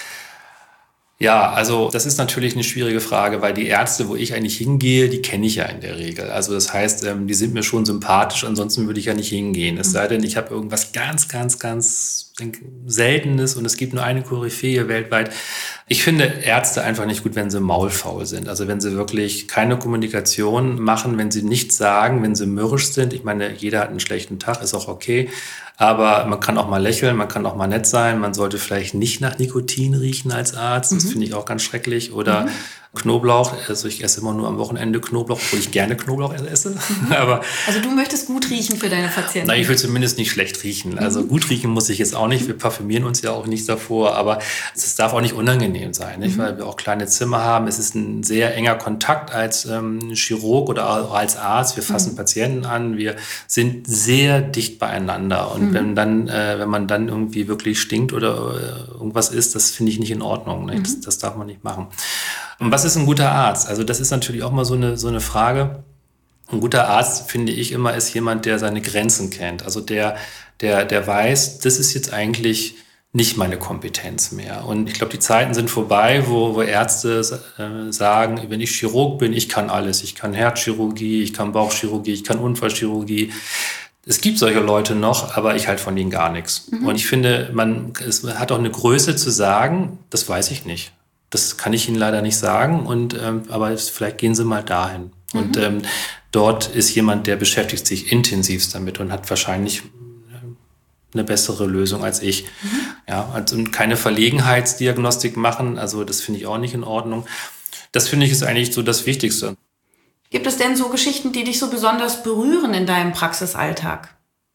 Ja, also das ist natürlich eine schwierige Frage, weil die Ärzte, wo ich eigentlich hingehe, die kenne ich ja in der Regel. Also das heißt, die sind mir schon sympathisch, ansonsten würde ich ja nicht hingehen. Es sei denn, ich habe irgendwas ganz, ganz, ganz Seltenes und es gibt nur eine Koryphäe weltweit. Ich finde Ärzte einfach nicht gut, wenn sie maulfaul sind. Also wenn sie wirklich keine Kommunikation machen, wenn sie nichts sagen, wenn sie mürrisch sind. Ich meine, jeder hat einen schlechten Tag, ist auch okay. Aber man kann auch mal lächeln, man kann auch mal nett sein. Man sollte vielleicht nicht nach Nikotin riechen als Arzt. Das finde ich auch ganz schrecklich. Oder Knoblauch. Also ich esse immer nur am Wochenende Knoblauch, obwohl ich gerne Knoblauch esse. Aber also du möchtest gut riechen für deine Patienten? Nein, ich will zumindest nicht schlecht riechen. Also gut riechen muss ich jetzt auch nicht. Wir parfümieren uns ja auch nicht davor. Aber es darf auch nicht unangenehm sein, nicht? Weil wir auch kleine Zimmer haben. Es ist ein sehr enger Kontakt als Chirurg oder auch als Arzt. Wir fassen Patienten an. Wir sind sehr dicht beieinander. Und wenn man dann irgendwie wirklich stinkt oder irgendwas ist, das finde ich nicht in Ordnung. Nicht? Das darf man nicht machen. Und was ist ein guter Arzt? Also das ist natürlich auch mal so eine Frage. Ein guter Arzt, finde ich immer, ist jemand, der seine Grenzen kennt. Also der weiß, das ist jetzt eigentlich nicht meine Kompetenz mehr. Und ich glaube, die Zeiten sind vorbei, wo Ärzte sagen, wenn ich Chirurg bin, ich kann alles. Ich kann Herzchirurgie, ich kann Bauchchirurgie, ich kann Unfallchirurgie. Es gibt solche Leute noch, aber ich halte von denen gar nichts. Und ich finde, es hat auch eine Größe zu sagen, das weiß ich nicht. Das kann ich Ihnen leider nicht sagen, aber vielleicht gehen Sie mal dahin. Und dort ist jemand, der beschäftigt sich intensivst damit und hat wahrscheinlich eine bessere Lösung als ich. Ja, also keine Verlegenheitsdiagnostik machen, also das finde ich auch nicht in Ordnung. Das finde ich ist eigentlich so das Wichtigste. Gibt es denn so Geschichten, die dich so besonders berühren in deinem Praxisalltag?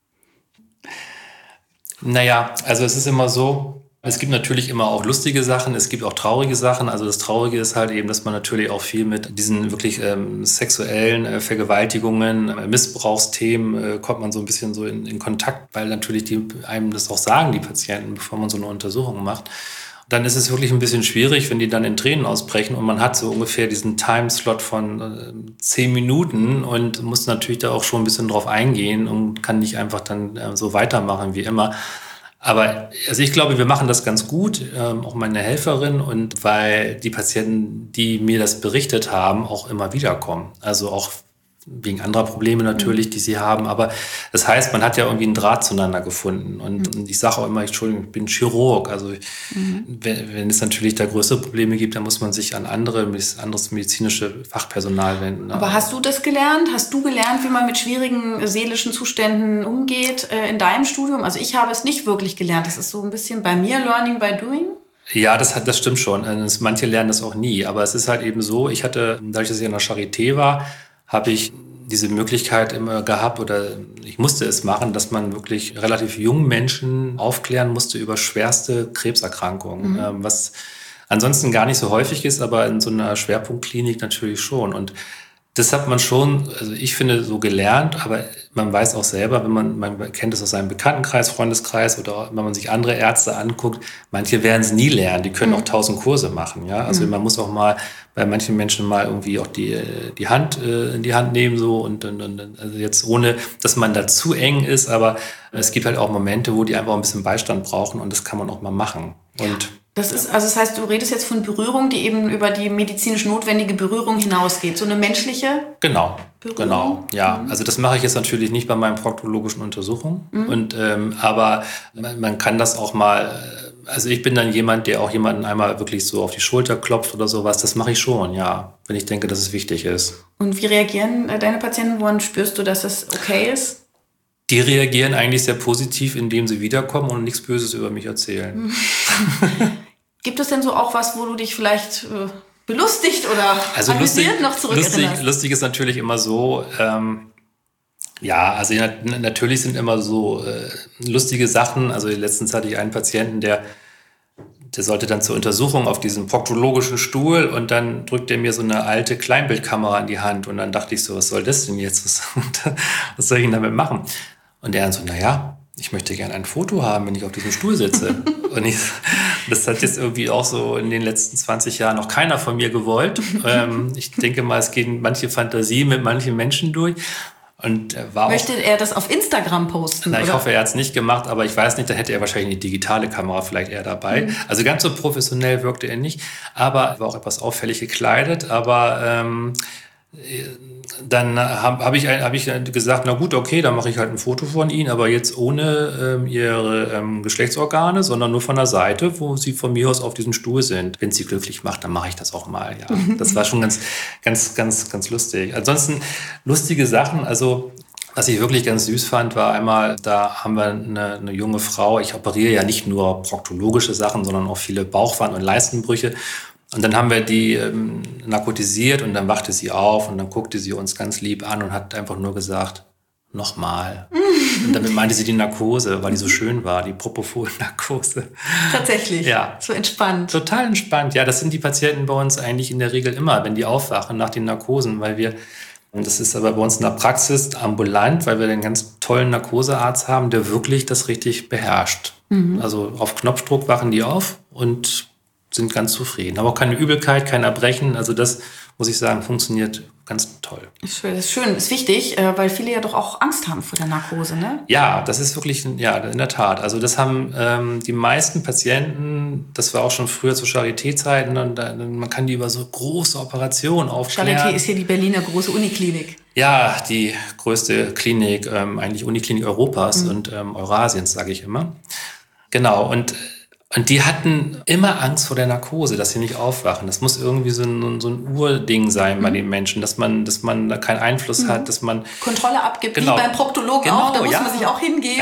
Naja, also es ist immer so, es gibt natürlich immer auch lustige Sachen, es gibt auch traurige Sachen. Also das Traurige ist halt eben, dass man natürlich auch viel mit diesen wirklich sexuellen Vergewaltigungen, Missbrauchsthemen kommt man so ein bisschen so in Kontakt, weil natürlich die einem das auch sagen, die Patienten, bevor man so eine Untersuchung macht. Dann ist es wirklich ein bisschen schwierig, wenn die dann in Tränen ausbrechen und man hat so ungefähr diesen Timeslot von 10 Minuten und muss natürlich da auch schon ein bisschen drauf eingehen und kann nicht einfach dann so weitermachen wie immer. Aber also ich glaube, wir machen das ganz gut, auch meine Helferin, und weil die Patienten, die mir das berichtet haben, auch immer wieder kommen. Also auch wegen anderer Probleme natürlich, die sie haben. Aber das heißt, man hat ja irgendwie einen Draht zueinander gefunden. Und ich sage auch immer, Entschuldigung, ich bin Chirurg. Also wenn es natürlich da größere Probleme gibt, dann muss man sich an anderes medizinische Fachpersonal wenden. Aber hast du das gelernt? Hast du gelernt, wie man mit schwierigen seelischen Zuständen umgeht in deinem Studium? Also ich habe es nicht wirklich gelernt. Das ist so ein bisschen bei mir Learning by Doing. Ja, das stimmt schon. Manche lernen das auch nie. Aber es ist halt eben so, ich hatte, dadurch, dass ich an der Charité war, habe ich diese Möglichkeit immer gehabt oder ich musste es machen, dass man wirklich relativ jungen Menschen aufklären musste über schwerste Krebserkrankungen, was ansonsten gar nicht so häufig ist, aber in so einer Schwerpunktklinik natürlich schon. Und das hat man schon, also ich finde, so gelernt, aber man weiß auch selber, wenn man kennt es aus seinem Bekanntenkreis, Freundeskreis oder wenn man sich andere Ärzte anguckt, manche werden es nie lernen, die können auch 1000 Kurse machen, ja. Also man muss auch mal bei manchen Menschen mal irgendwie auch die Hand in die Hand nehmen so und also jetzt ohne, dass man da zu eng ist, aber es gibt halt auch Momente, wo die einfach ein bisschen Beistand brauchen und das kann man auch mal machen. Und das heißt, du redest jetzt von Berührung, die eben über die medizinisch notwendige Berührung hinausgeht. So eine menschliche Berührung? Genau, ja. Mhm. Also das mache ich jetzt natürlich nicht bei meinen proktologischen Untersuchungen. Aber man kann das auch mal, also ich bin dann jemand, der auch jemanden einmal wirklich so auf die Schulter klopft oder sowas. Das mache ich schon, ja, wenn ich denke, dass es wichtig ist. Und wie reagieren deine Patienten? Woran spürst du, dass das okay ist? Die reagieren eigentlich sehr positiv, indem sie wiederkommen und nichts Böses über mich erzählen. Gibt es denn so auch was, wo du dich vielleicht belustigt oder amüsiert noch zurückerinnerst? Lustig ist natürlich immer so, also natürlich sind immer so lustige Sachen. Also letztens hatte ich einen Patienten, der sollte dann zur Untersuchung auf diesen proktologischen Stuhl und dann drückt er mir so eine alte Kleinbildkamera in die Hand und dann dachte ich so, was soll das denn jetzt? Was soll ich denn damit machen? Und der dann so, ich möchte gerne ein Foto haben, wenn ich auf diesem Stuhl sitze. Und das hat jetzt irgendwie auch so in den letzten 20 Jahren noch keiner von mir gewollt. Ich denke mal, es gehen manche Fantasien mit manchen Menschen durch. Und möchte er das auf Instagram posten? Ich hoffe, er hat es nicht gemacht, aber ich weiß nicht, da hätte er wahrscheinlich eine digitale Kamera vielleicht eher dabei. Also ganz so professionell wirkte er nicht, aber er war auch etwas auffällig gekleidet. Aber dann habe ich gesagt, na gut, okay, dann mache ich halt ein Foto von Ihnen, aber jetzt ohne Ihre Geschlechtsorgane, sondern nur von der Seite, wo Sie von mir aus auf diesem Stuhl sind. Wenn es Sie glücklich macht, dann mache ich das auch mal. Ja, das war schon ganz lustig. Ansonsten lustige Sachen, also was ich wirklich ganz süß fand, war einmal, da haben wir eine junge Frau, ich operiere ja nicht nur proktologische Sachen, sondern auch viele Bauchwand- und Leistenbrüche. Und dann haben wir die narkotisiert und dann wachte sie auf und dann guckte sie uns ganz lieb an und hat einfach nur gesagt, nochmal. Und damit meinte sie die Narkose, weil die so schön war, die Propofol-Narkose. Tatsächlich? Ja. So entspannt? Total entspannt. Ja, das sind die Patienten bei uns eigentlich in der Regel immer, wenn die aufwachen nach den Narkosen, und das ist aber bei uns in der Praxis ambulant, weil wir einen ganz tollen Narkosearzt haben, der wirklich das richtig beherrscht. Also auf Knopfdruck wachen die auf und sind ganz zufrieden. Aber auch keine Übelkeit, kein Erbrechen. Also das, muss ich sagen, funktioniert ganz toll. Das ist schön, ist wichtig, weil viele ja doch auch Angst haben vor der Narkose, ne? Ja, das ist wirklich, in der Tat. Also das haben die meisten Patienten, das war auch schon früher zu Charité-Zeiten, und man kann die über so große Operationen aufklären. Charité ist hier die Berliner große Uniklinik. Ja, die größte Klinik, eigentlich Uniklinik Europas und Eurasiens, sage ich immer. Genau, und die hatten immer Angst vor der Narkose, dass sie nicht aufwachen. Das muss irgendwie so ein Urding sein bei den Menschen, dass man da keinen Einfluss hat, dass man Kontrolle abgibt, wie beim Proktologen auch, da muss man sich auch hingeben.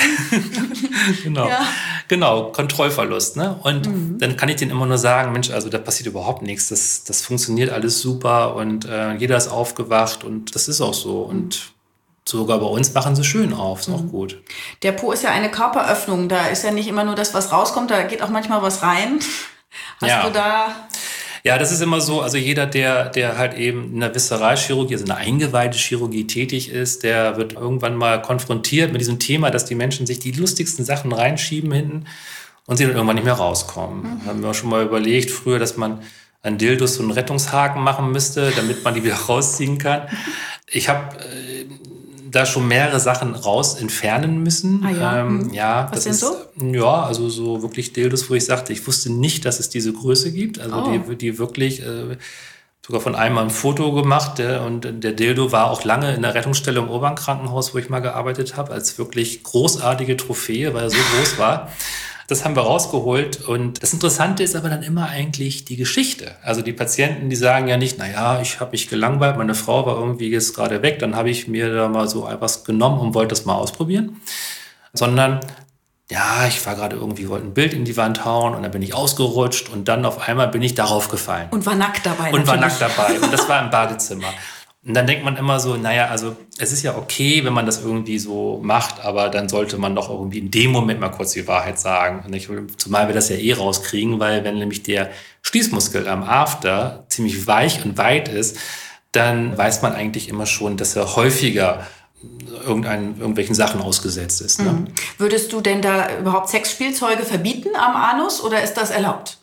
Genau, Kontrollverlust. Ne? Und dann kann ich denen immer nur sagen, Mensch, also da passiert überhaupt nichts, das funktioniert alles super und jeder ist aufgewacht und das ist auch so. Und sogar bei uns wachen sie schön auf, ist auch gut. Der Po ist ja eine Körperöffnung, da ist ja nicht immer nur das, was rauskommt, da geht auch manchmal was rein. Hast du da... Ja, das ist immer so, also jeder, der halt eben in der Viszeralchirurgie, also in der Eingeweidechirurgie tätig ist, der wird irgendwann mal konfrontiert mit diesem Thema, dass die Menschen sich die lustigsten Sachen reinschieben hinten und sie dann irgendwann nicht mehr rauskommen. Da haben wir schon mal überlegt früher, dass man an Dildos so einen Rettungshaken machen müsste, damit man die wieder rausziehen kann. Ich habe da schon mehrere Sachen raus entfernen müssen. Was denn so? Ja, also so wirklich Dildos, wo ich sagte, ich wusste nicht, dass es diese Größe gibt. Also die wirklich sogar von einem ein Foto gemacht. Und der Dildo war auch lange in der Rettungsstelle im Urban-Krankenhaus, wo ich mal gearbeitet habe, als wirklich großartige Trophäe, weil er so groß war. Das haben wir rausgeholt. Und das Interessante ist aber dann immer eigentlich die Geschichte. Also die Patienten, die sagen ja nicht, naja, ich habe mich gelangweilt, meine Frau war irgendwie jetzt gerade weg, dann habe ich mir da mal so etwas genommen und wollte das mal ausprobieren. Sondern, ja, ich war gerade irgendwie, wollte ein Bild in die Wand hauen und dann bin ich ausgerutscht und dann auf einmal bin ich darauf gefallen. Und war nackt dabei. Und war nackt dabei. Und das war im Badezimmer. Und dann denkt man immer so, naja, also es ist ja okay, wenn man das irgendwie so macht, aber dann sollte man doch irgendwie in dem Moment mal kurz die Wahrheit sagen. Zumal wir das ja rauskriegen, weil wenn nämlich der Schließmuskel am After ziemlich weich und weit ist, dann weiß man eigentlich immer schon, dass er häufiger irgendwelchen Sachen ausgesetzt ist. Ne? Würdest du denn da überhaupt Sexspielzeuge verbieten am Anus oder ist das erlaubt?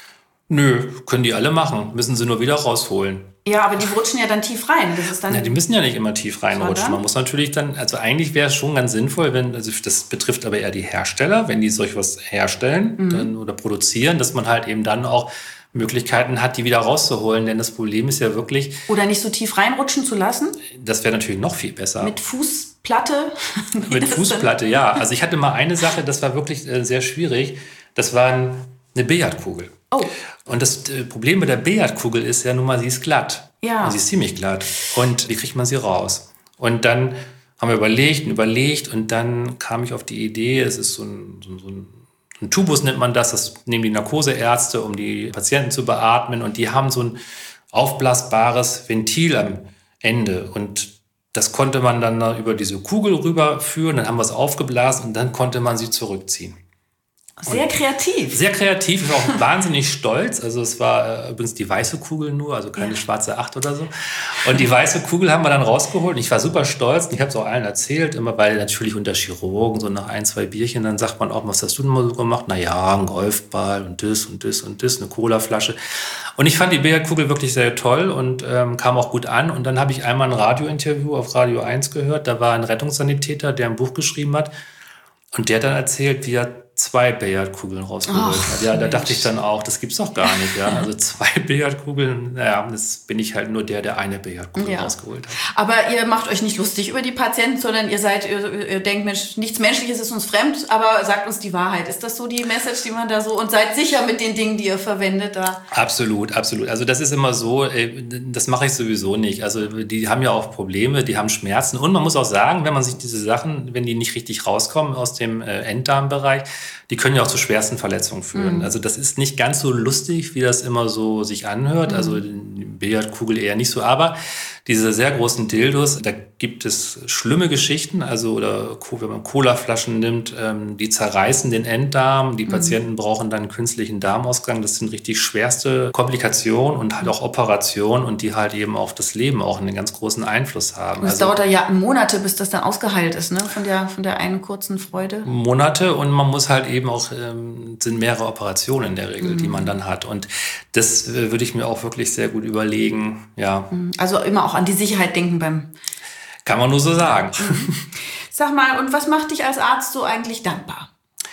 Nö, können die alle machen, müssen sie nur wieder rausholen. Ja, aber die rutschen ja dann tief rein. Das ist dann die müssen ja nicht immer tief reinrutschen. Man muss natürlich dann, also eigentlich wäre es schon ganz sinnvoll, also das betrifft aber eher die Hersteller, wenn die solch was herstellen dann, oder produzieren, dass man halt eben dann auch Möglichkeiten hat, die wieder rauszuholen. Denn das Problem ist ja wirklich... Oder nicht so tief reinrutschen zu lassen? Das wäre natürlich noch viel besser. Mit Fußplatte? Mit Fußplatte, ja. Also ich hatte mal eine Sache, das war wirklich sehr schwierig. Das war eine Billardkugel. Oh. Und das Problem mit der Billardkugel ist ja nun mal, sie ist glatt. Ja. Und sie ist ziemlich glatt. Und wie kriegt man sie raus? Und dann haben wir überlegt und dann kam ich auf die Idee, es ist so ein Tubus nennt man das nehmen die Narkoseärzte, um die Patienten zu beatmen und die haben so ein aufblasbares Ventil am Ende und das konnte man dann über diese Kugel rüberführen, dann haben wir es aufgeblasen und dann konnte man sie zurückziehen. Sehr kreativ. Sehr kreativ, ich war auch wahnsinnig stolz. Also es war übrigens die weiße Kugel nur, also keine schwarze 8 oder so. Und die weiße Kugel haben wir dann rausgeholt und ich war super stolz und ich habe es auch allen erzählt, immer weil natürlich unter Chirurgen so nach 1, 2 Bierchen, dann sagt man auch, was hast du denn mal so gemacht? Naja, ein Golfball und das und das und das, eine Colaflasche. Und ich fand die Billardkugel wirklich sehr toll und kam auch gut an. Und dann habe ich einmal ein Radiointerview auf Radio 1 gehört, da war ein Rettungssanitäter, der ein Buch geschrieben hat und der hat dann erzählt, wie er 2 Billardkugeln rausgeholt hat. Ja, da dachte ich dann auch, das gibt's doch gar nicht. Ja? Also 2 Billardkugeln, naja, das bin ich halt nur der eine Billardkugel rausgeholt hat. Aber ihr macht euch nicht lustig über die Patienten, sondern ihr denkt, Mensch, nichts Menschliches ist uns fremd, aber sagt uns die Wahrheit. Ist das so die Message, die man da so, und seid sicher mit den Dingen, die ihr verwendet da? Absolut. Also das ist immer so, das mache ich sowieso nicht. Also die haben ja auch Probleme, die haben Schmerzen und man muss auch sagen, wenn man sich diese Sachen, wenn die nicht richtig rauskommen aus dem Enddarmbereich, die können ja auch zu schwersten Verletzungen führen. Also das ist nicht ganz so lustig, wie das immer so sich anhört. Also die Billardkugel eher nicht so. Aber diese sehr großen Dildos, da gibt es schlimme Geschichten. Also oder wenn man Colaflaschen nimmt, die zerreißen den Enddarm. Die Patienten brauchen dann einen künstlichen Darmausgang. Das sind richtig schwerste Komplikationen und halt auch Operationen und die halt eben auf das Leben auch einen ganz großen Einfluss haben. Und es dauert ja Monate, bis das dann ausgeheilt ist, ne? Von der einen kurzen Freude. Monate und man muss halt eben auch, sind mehrere Operationen in der Regel, die man dann hat. Und das würde ich mir auch wirklich sehr gut überlegen, ja. Also immer auch an die Sicherheit denken beim... Kann man nur so sagen. Sag mal, und was macht dich als Arzt so eigentlich dankbar?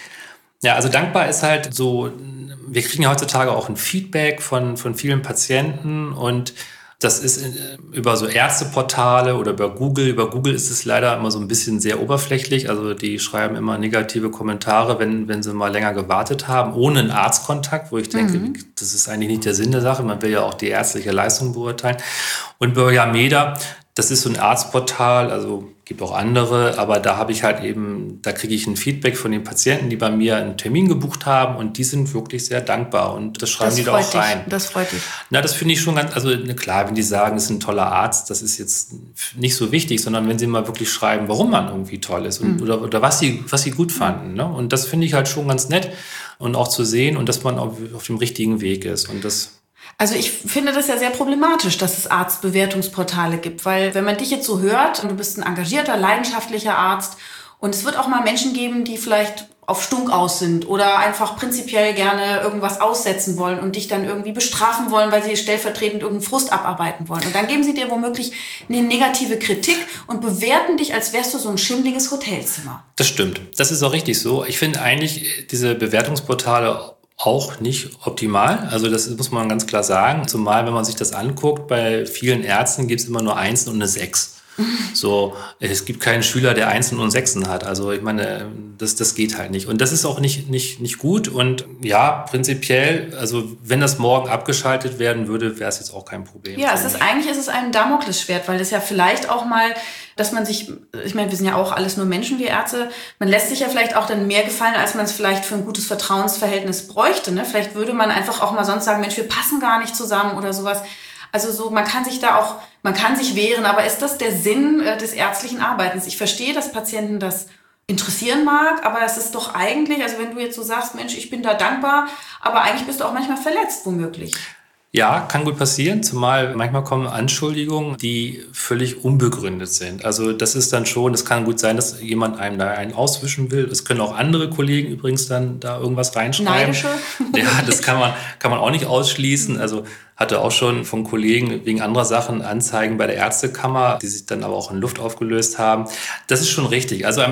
Ja, also dankbar ist halt so, wir kriegen ja heutzutage auch ein Feedback von vielen Patienten und das ist über so Ärzteportale oder über Google. Über Google ist es leider immer so ein bisschen sehr oberflächlich. Also die schreiben immer negative Kommentare, wenn sie mal länger gewartet haben, ohne einen Arztkontakt, wo ich denke, das ist eigentlich nicht der Sinn der Sache. Man will ja auch die ärztliche Leistung beurteilen. Und bei Yameda, das ist so ein Arztportal, also gibt auch andere, aber da habe ich halt eben, da kriege ich ein Feedback von den Patienten, die bei mir einen Termin gebucht haben und die sind wirklich sehr dankbar und das schreiben die da auch rein. Das freut dich. Na, das finde ich schon ganz, also klar, wenn die sagen, es ist ein toller Arzt, das ist jetzt nicht so wichtig, sondern wenn sie mal wirklich schreiben, warum man irgendwie toll ist und, oder was sie gut fanden. Ne? Und das finde ich halt schon ganz nett und auch zu sehen und dass man auf dem richtigen Weg ist und das... Also ich finde das ja sehr problematisch, dass es Arztbewertungsportale gibt, weil wenn man dich jetzt so hört und du bist ein engagierter, leidenschaftlicher Arzt und es wird auch mal Menschen geben, die vielleicht auf Stunk aus sind oder einfach prinzipiell gerne irgendwas aussetzen wollen und dich dann irgendwie bestrafen wollen, weil sie stellvertretend irgendeinen Frust abarbeiten wollen. Und dann geben sie dir womöglich eine negative Kritik und bewerten dich, als wärst du so ein schimmliges Hotelzimmer. Das stimmt. Das ist auch richtig so. Ich finde eigentlich diese Bewertungsportale auch nicht optimal. Also das muss man ganz klar sagen. Zumal, wenn man sich das anguckt, bei vielen Ärzten gibt es immer nur Einsen und eine 6. So, es gibt keinen Schüler, der Einsen und Sechsen hat. Also ich meine, das geht halt nicht. Und das ist auch nicht gut. Und ja, prinzipiell, also wenn das morgen abgeschaltet werden würde, wäre es jetzt auch kein Problem. Ja, eigentlich ist es ein Damoklesschwert, weil das ja vielleicht auch mal, dass man sich, ich meine, wir sind ja auch alles nur Menschen, wir Ärzte, man lässt sich ja vielleicht auch dann mehr gefallen, als man es vielleicht für ein gutes Vertrauensverhältnis bräuchte. Ne? Vielleicht würde man einfach auch mal sonst sagen, Mensch, wir passen gar nicht zusammen oder sowas. Also so, man kann sich wehren, aber ist das der Sinn des ärztlichen Arbeitens? Ich verstehe, dass Patienten das interessieren mag, aber es ist doch eigentlich, also wenn du jetzt so sagst, Mensch, ich bin da dankbar, aber eigentlich bist du auch manchmal verletzt, womöglich. Ja, kann gut passieren, zumal manchmal kommen Anschuldigungen, die völlig unbegründet sind. Also das ist dann schon, es kann gut sein, dass jemand einem da einen auswischen will. Es können auch andere Kollegen übrigens dann da irgendwas reinschreiben. Neidische? Ja, das kann man auch nicht ausschließen. Also hatte auch schon von Kollegen wegen anderer Sachen Anzeigen bei der Ärztekammer, die sich dann aber auch in Luft aufgelöst haben. Das ist schon richtig. Also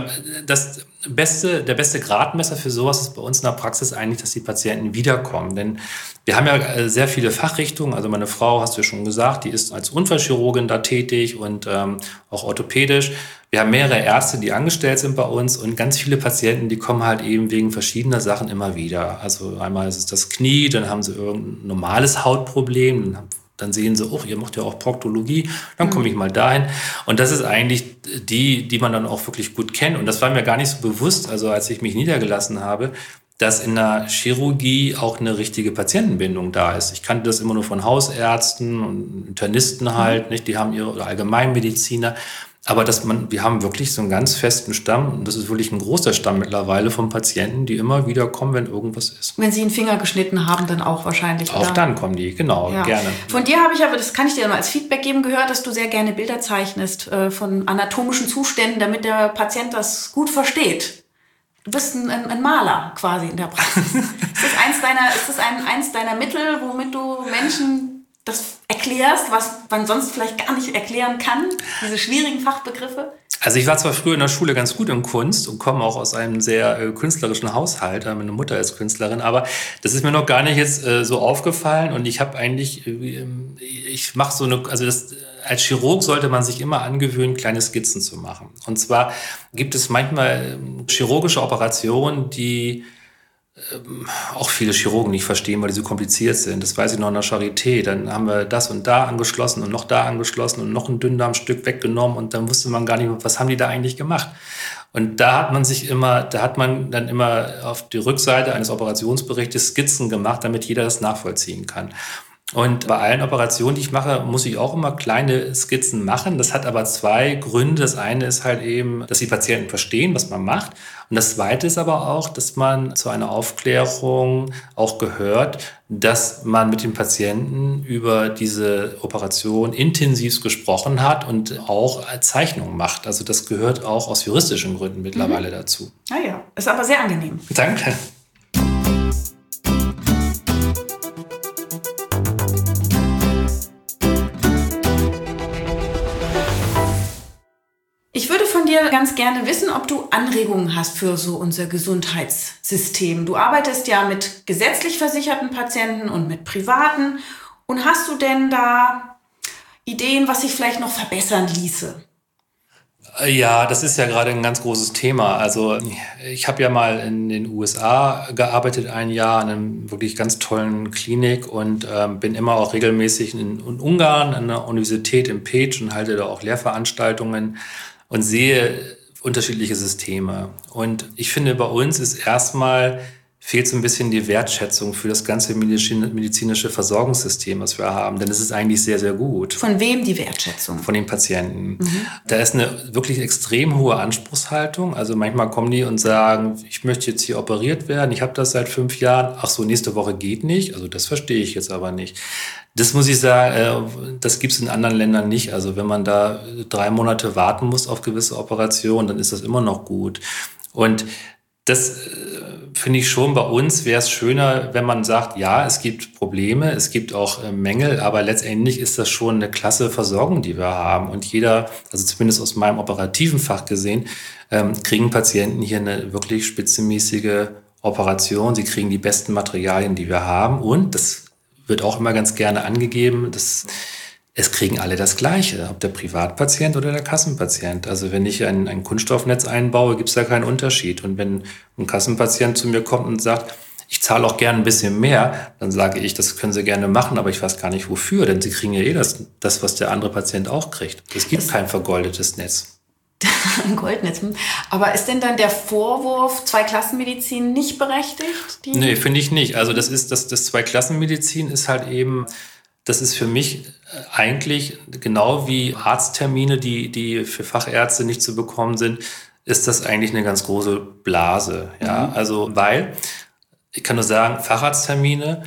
der beste Gradmesser für sowas ist bei uns in der Praxis eigentlich, dass die Patienten wiederkommen. Denn wir haben ja sehr viele Fachrichtungen. Also meine Frau, hast du ja schon gesagt, die ist als Unfallchirurgin da tätig und auch orthopädisch. Wir haben mehrere Ärzte, die angestellt sind bei uns und ganz viele Patienten, die kommen halt eben wegen verschiedener Sachen immer wieder. Also einmal ist es das Knie, dann haben sie irgendein normales Hautproblem, dann sehen sie, oh, ihr macht ja auch Proktologie, dann komme ich mal dahin. Und das ist eigentlich die man dann auch wirklich gut kennt. Und das war mir gar nicht so bewusst, also als ich mich niedergelassen habe, dass in der Chirurgie auch eine richtige Patientenbindung da ist. Ich kannte das immer nur von Hausärzten und Internisten halt, nicht? Die haben ihre Allgemeinmediziner. Aber wir haben wirklich so einen ganz festen Stamm, und das ist wirklich ein großer Stamm mittlerweile von Patienten, die immer wieder kommen, wenn irgendwas ist. Wenn sie einen Finger geschnitten haben, dann auch wahrscheinlich. Auch dann kommen die, genau, ja. Gerne. Von dir habe ich aber, das kann ich dir nur als Feedback geben, gehört, dass du sehr gerne Bilder zeichnest von anatomischen Zuständen, damit der Patient das gut versteht. Du bist ein Maler quasi in der Praxis. Ist das eins deiner Mittel, womit du Menschen das erklärst, was man sonst vielleicht gar nicht erklären kann, diese schwierigen Fachbegriffe? Also ich war zwar früher in der Schule ganz gut in Kunst und komme auch aus einem sehr künstlerischen Haushalt, meine Mutter ist Künstlerin, aber das ist mir noch gar nicht jetzt so aufgefallen und ich habe eigentlich, ich mache so eine, also als Chirurg sollte man sich immer angewöhnen, kleine Skizzen zu machen. Und zwar gibt es manchmal chirurgische Operationen, die auch viele Chirurgen nicht verstehen, weil die so kompliziert sind. Das weiß ich noch in der Charité. Dann haben wir das und da angeschlossen und noch da angeschlossen und noch ein Dünndarmstück weggenommen und dann wusste man gar nicht, was haben die da eigentlich gemacht. Und da hat man dann immer auf die Rückseite eines Operationsberichtes Skizzen gemacht, damit jeder das nachvollziehen kann. Und bei allen Operationen, die ich mache, muss ich auch immer kleine Skizzen machen. Das hat aber zwei Gründe. Das eine ist halt eben, dass die Patienten verstehen, was man macht. Und das zweite ist aber auch, dass man zu einer Aufklärung auch gehört, dass man mit dem Patienten über diese Operation intensiv gesprochen hat und auch Zeichnungen macht. Also das gehört auch aus juristischen Gründen mittlerweile dazu. Ah ja, ist aber sehr angenehm. Danke. Ich würde von dir ganz gerne wissen, ob du Anregungen hast für so unser Gesundheitssystem. Du arbeitest ja mit gesetzlich versicherten Patienten und mit privaten. Und hast du denn da Ideen, was sich vielleicht noch verbessern ließe? Ja, das ist ja gerade ein ganz großes Thema. Also ich habe ja mal in den USA gearbeitet, ein Jahr in einer wirklich ganz tollen Klinik und bin immer auch regelmäßig in Ungarn an der Universität in Pécs und halte da auch Lehrveranstaltungen und sehe unterschiedliche Systeme. Und ich finde, bei uns fehlt so ein bisschen die Wertschätzung für das ganze medizinische Versorgungssystem, was wir haben. Denn es ist eigentlich sehr, sehr gut. Von wem die Wertschätzung? Von den Patienten. Da ist eine wirklich extrem hohe Anspruchshaltung. Also manchmal kommen die und sagen, ich möchte jetzt hier operiert werden, ich habe das seit 5 Jahren. Ach so, nächste Woche geht nicht. Also das verstehe ich jetzt aber nicht. Das muss ich sagen, das gibt es in anderen Ländern nicht. Also wenn man da 3 Monate warten muss auf gewisse Operationen, dann ist das immer noch gut. Und das finde ich schon, bei uns wäre es schöner, wenn man sagt, ja, es gibt Probleme, es gibt auch Mängel, aber letztendlich ist das schon eine klasse Versorgung, die wir haben. Und jeder, also zumindest aus meinem operativen Fach gesehen, kriegen Patienten hier eine wirklich spitzenmäßige Operation, sie kriegen die besten Materialien, die wir haben und das wird auch immer ganz gerne angegeben, es kriegen alle das Gleiche, ob der Privatpatient oder der Kassenpatient. Also wenn ich ein Kunststoffnetz einbaue, gibt es da keinen Unterschied. Und wenn ein Kassenpatient zu mir kommt und sagt, ich zahle auch gerne ein bisschen mehr, dann sage ich, das können Sie gerne machen, aber ich weiß gar nicht wofür, denn Sie kriegen ja das, was der andere Patient auch kriegt. Es gibt kein vergoldetes Netz. Ein Goldnetz. Aber ist denn dann der Vorwurf Zweiklassenmedizin nicht berechtigt? Nee, finde ich nicht. Also das Zweiklassenmedizin ist halt eben, das ist für mich eigentlich genau wie Arzttermine, die für Fachärzte nicht zu bekommen sind, ist das eigentlich eine ganz große Blase. Ja? Also weil, ich kann nur sagen, Facharzttermine,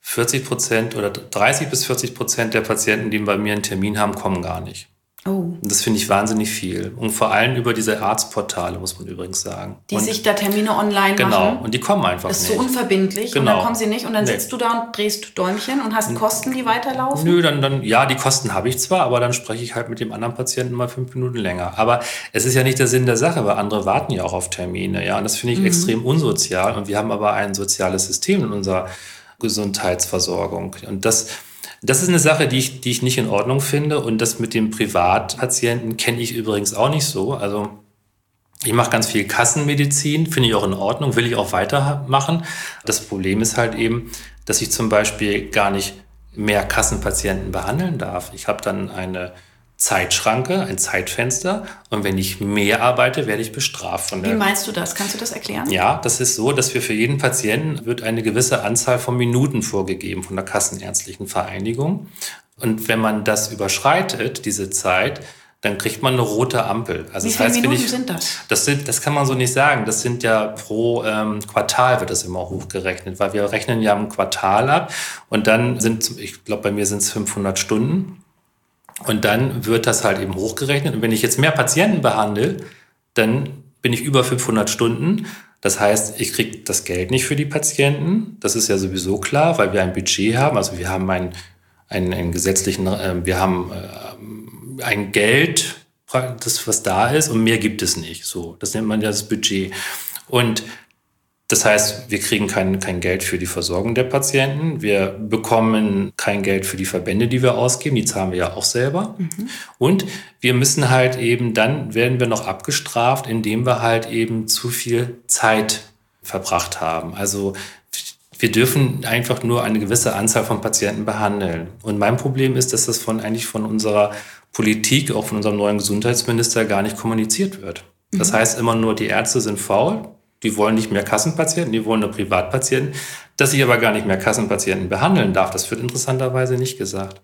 40% oder 30-40% der Patienten, die bei mir einen Termin haben, kommen gar nicht. Oh. Und das finde ich wahnsinnig viel. Und vor allem über diese Arztportale, muss man übrigens sagen. Die sich da Termine online machen. Genau, und die kommen einfach nicht. Das ist so unverbindlich und dann kommen sie nicht und dann sitzt du da und drehst Däumchen und hast Kosten, die weiterlaufen? Nö, dann ja, die Kosten habe ich zwar, aber dann spreche ich halt mit dem anderen Patienten mal 5 Minuten länger. Aber es ist ja nicht der Sinn der Sache, weil andere warten ja auch auf Termine. Ja, und das finde ich extrem unsozial. Und wir haben aber ein soziales System in unserer Gesundheitsversorgung. Und das ist eine Sache, die ich nicht in Ordnung finde. Und das mit dem Privatpatienten kenne ich übrigens auch nicht so. Also ich mache ganz viel Kassenmedizin, finde ich auch in Ordnung, will ich auch weitermachen. Das Problem ist halt eben, dass ich zum Beispiel gar nicht mehr Kassenpatienten behandeln darf. Ich habe dann eine Zeitschranke, ein Zeitfenster. Und wenn ich mehr arbeite, werde ich bestraft. Wie meinst du das? Kannst du das erklären? Ja, das ist so, dass wir für jeden Patienten wird eine gewisse Anzahl von Minuten vorgegeben von der Kassenärztlichen Vereinigung. Und wenn man das überschreitet, diese Zeit, dann kriegt man eine rote Ampel. Also Wie viele Minuten sind das? Das kann man so nicht sagen. Das sind ja pro Quartal wird das immer hochgerechnet, weil wir rechnen ja im Quartal ab. Und dann ich glaube, bei mir sind es 500 Stunden. Und dann wird das halt eben hochgerechnet. Und wenn ich jetzt mehr Patienten behandle, dann bin ich über 500 Stunden. Das heißt, ich kriege das Geld nicht für die Patienten. Das ist ja sowieso klar, weil wir ein Budget haben. Also wir haben einen gesetzlichen, wir haben ein Geld, das was da ist, und mehr gibt es nicht. So, das nennt man ja das Budget. Und das heißt, wir kriegen kein Geld für die Versorgung der Patienten. Wir bekommen kein Geld für die Verbände, die wir ausgeben. Die zahlen wir ja auch selber. Und wir müssen halt eben, dann werden wir noch abgestraft, indem wir halt eben zu viel Zeit verbracht haben. Also wir dürfen einfach nur eine gewisse Anzahl von Patienten behandeln. Und mein Problem ist, dass das eigentlich von unserer Politik, auch von unserem neuen Gesundheitsminister, gar nicht kommuniziert wird. Das heißt immer nur, die Ärzte sind faul. Die wollen nicht mehr Kassenpatienten, die wollen nur Privatpatienten. Dass ich aber gar nicht mehr Kassenpatienten behandeln darf, das wird interessanterweise nicht gesagt.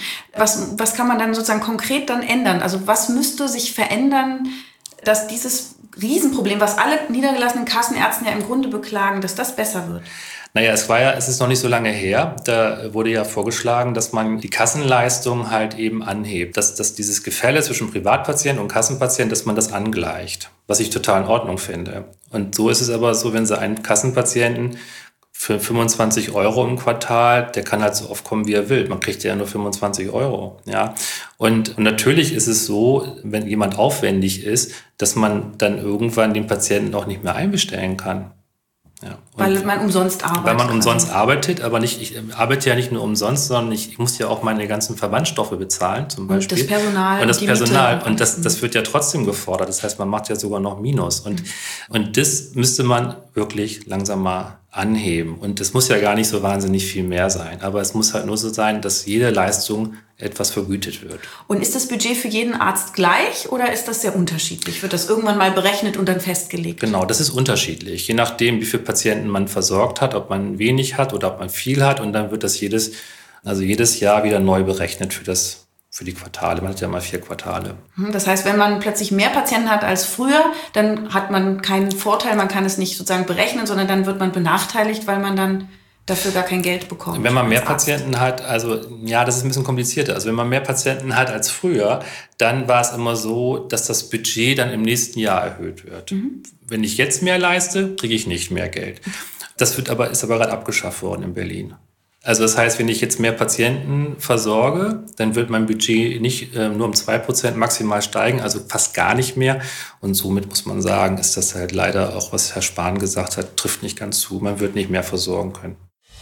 Was kann man dann sozusagen konkret dann ändern? Also was müsste sich verändern, dass dieses Riesenproblem, was alle niedergelassenen Kassenärzte ja im Grunde beklagen, dass das besser wird? Naja, es ist noch nicht so lange her. Da wurde ja vorgeschlagen, dass man die Kassenleistung halt eben anhebt. Dass dieses Gefälle zwischen Privatpatient und Kassenpatient, dass man das angleicht. Was ich total in Ordnung finde. Und so ist es aber so, wenn Sie einen Kassenpatienten für 25 € im Quartal, der kann halt so oft kommen, wie er will. Man kriegt ja nur 25 €. Ja? Und natürlich ist es so, wenn jemand aufwendig ist, dass man dann irgendwann den Patienten auch nicht mehr einbestellen kann. Ja. Weil man umsonst arbeitet. Weil man umsonst arbeitet, aber ich arbeite ja nicht nur umsonst, sondern ich muss ja auch meine ganzen Verbandsstoffe bezahlen, zum Beispiel. Und das Personal. Und das Personal. Und das wird ja trotzdem gefordert. Das heißt, man macht ja sogar noch Minus. Und das müsste man wirklich langsam mal anheben. Und es muss ja gar nicht so wahnsinnig viel mehr sein. Aber es muss halt nur so sein, dass jede Leistung etwas vergütet wird. Und ist das Budget für jeden Arzt gleich oder ist das sehr unterschiedlich? Wird das irgendwann mal berechnet und dann festgelegt? Genau, das ist unterschiedlich. Je nachdem, wie viele Patienten man versorgt hat, ob man wenig hat oder ob man viel hat. Und dann wird das jedes Jahr wieder neu berechnet für die Quartale. Man hat ja mal 4 Quartale. Das heißt, wenn man plötzlich mehr Patienten hat als früher, dann hat man keinen Vorteil, man kann es nicht sozusagen berechnen, sondern dann wird man benachteiligt, weil man dann dafür gar kein Geld bekommt. Wenn man mehr Patienten hat, also ja, das ist ein bisschen komplizierter. Also wenn man mehr Patienten hat als früher, dann war es immer so, dass das Budget dann im nächsten Jahr erhöht wird. Wenn ich jetzt mehr leiste, kriege ich nicht mehr Geld. Das ist aber gerade abgeschafft worden in Berlin. Also das heißt, wenn ich jetzt mehr Patienten versorge, dann wird mein Budget nicht nur um 2% maximal steigen, also fast gar nicht mehr. Und somit muss man sagen, ist das halt leider auch, was Herr Spahn gesagt hat, trifft nicht ganz zu. Man wird nicht mehr versorgen können.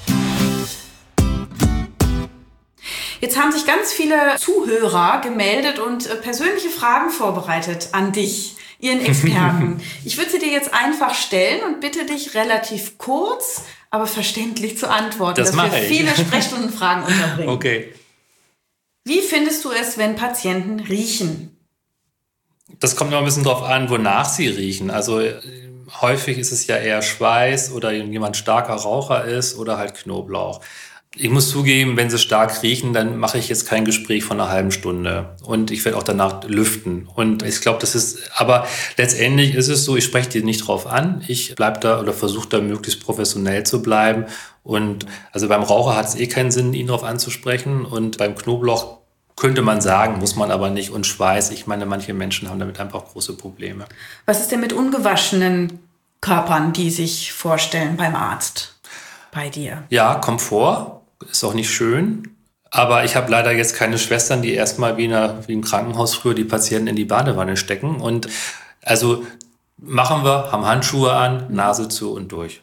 Jetzt haben sich ganz viele Zuhörer gemeldet und persönliche Fragen vorbereitet an dich, ihren Experten. Ich würde sie dir jetzt einfach stellen und bitte dich relativ kurz, aber verständlich zu antworten, dass wir viele Sprechstundenfragen unterbringen. Okay. Wie findest du es, wenn Patienten riechen? Das kommt noch ein bisschen drauf an, wonach sie riechen. Also häufig ist es ja eher Schweiß oder jemand starker Raucher ist oder halt Knoblauch. Ich muss zugeben, wenn sie stark riechen, dann mache ich jetzt kein Gespräch von einer halben Stunde. Und ich werde auch danach lüften. Und ich glaube, aber letztendlich ist es so, ich spreche die nicht drauf an. Ich bleibe da oder versuche da möglichst professionell zu bleiben. Und also beim Raucher hat es keinen Sinn, ihn drauf anzusprechen. Und beim Knoblauch könnte man sagen, muss man aber nicht. Und Schweiß, ich meine, manche Menschen haben damit einfach große Probleme. Was ist denn mit ungewaschenen Körpern, die sich vorstellen beim Arzt bei dir? Ja, Komfort. Ist auch nicht schön, aber ich habe leider jetzt keine Schwestern, die erstmal wie im Krankenhaus früher die Patienten in die Badewanne stecken. Und also machen wir, haben Handschuhe an, Nase zu und durch.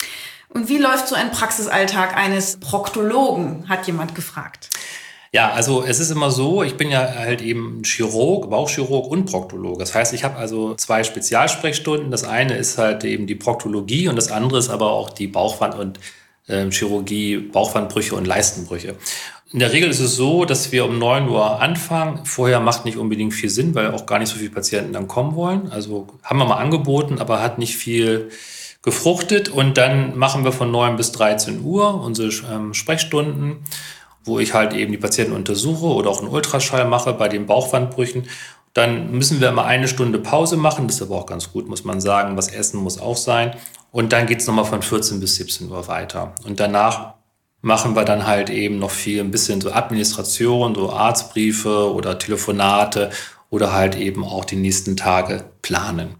Und wie läuft so ein Praxisalltag eines Proktologen, hat jemand gefragt. Ja, also es ist immer so, ich bin ja halt eben Chirurg, Bauchchirurg und Proktologe. Das heißt, ich habe also 2 Spezialsprechstunden. Das eine ist halt eben die Proktologie und das andere ist aber auch die Bauchwand- und Chirurgie, Bauchwandbrüche und Leistenbrüche. In der Regel ist es so, dass wir um 9 Uhr anfangen. Vorher macht nicht unbedingt viel Sinn, weil auch gar nicht so viele Patienten dann kommen wollen. Also haben wir mal angeboten, aber hat nicht viel gefruchtet. Und dann machen wir von 9 bis 13 Uhr unsere Sprechstunden, wo ich halt eben die Patienten untersuche oder auch einen Ultraschall mache bei den Bauchwandbrüchen. Dann müssen wir immer 1 Stunde Pause machen. Das ist aber auch ganz gut, muss man sagen. Was essen muss auch sein. Und dann geht es nochmal von 14 bis 17 Uhr weiter. Und danach machen wir dann halt eben noch ein bisschen so Administration, so Arztbriefe oder Telefonate oder halt eben auch die nächsten Tage planen.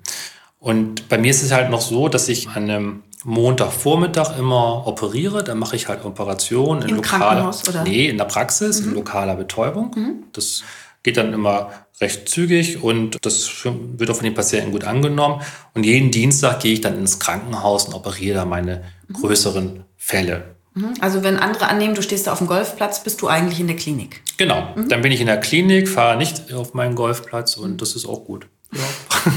Und bei mir ist es halt noch so, dass ich an einem Montagvormittag immer operiere. Dann mache ich halt Operationen im Krankenhaus, oder? Nee, in der Praxis, in lokaler Betäubung. Das geht dann immer recht zügig und das wird auch von den Patienten gut angenommen. Und jeden Dienstag gehe ich dann ins Krankenhaus und operiere da meine größeren Fälle. Also wenn andere annehmen, du stehst da auf dem Golfplatz, bist du eigentlich in der Klinik? Genau, dann bin ich in der Klinik, fahre nicht auf meinen Golfplatz und das ist auch gut. Ja.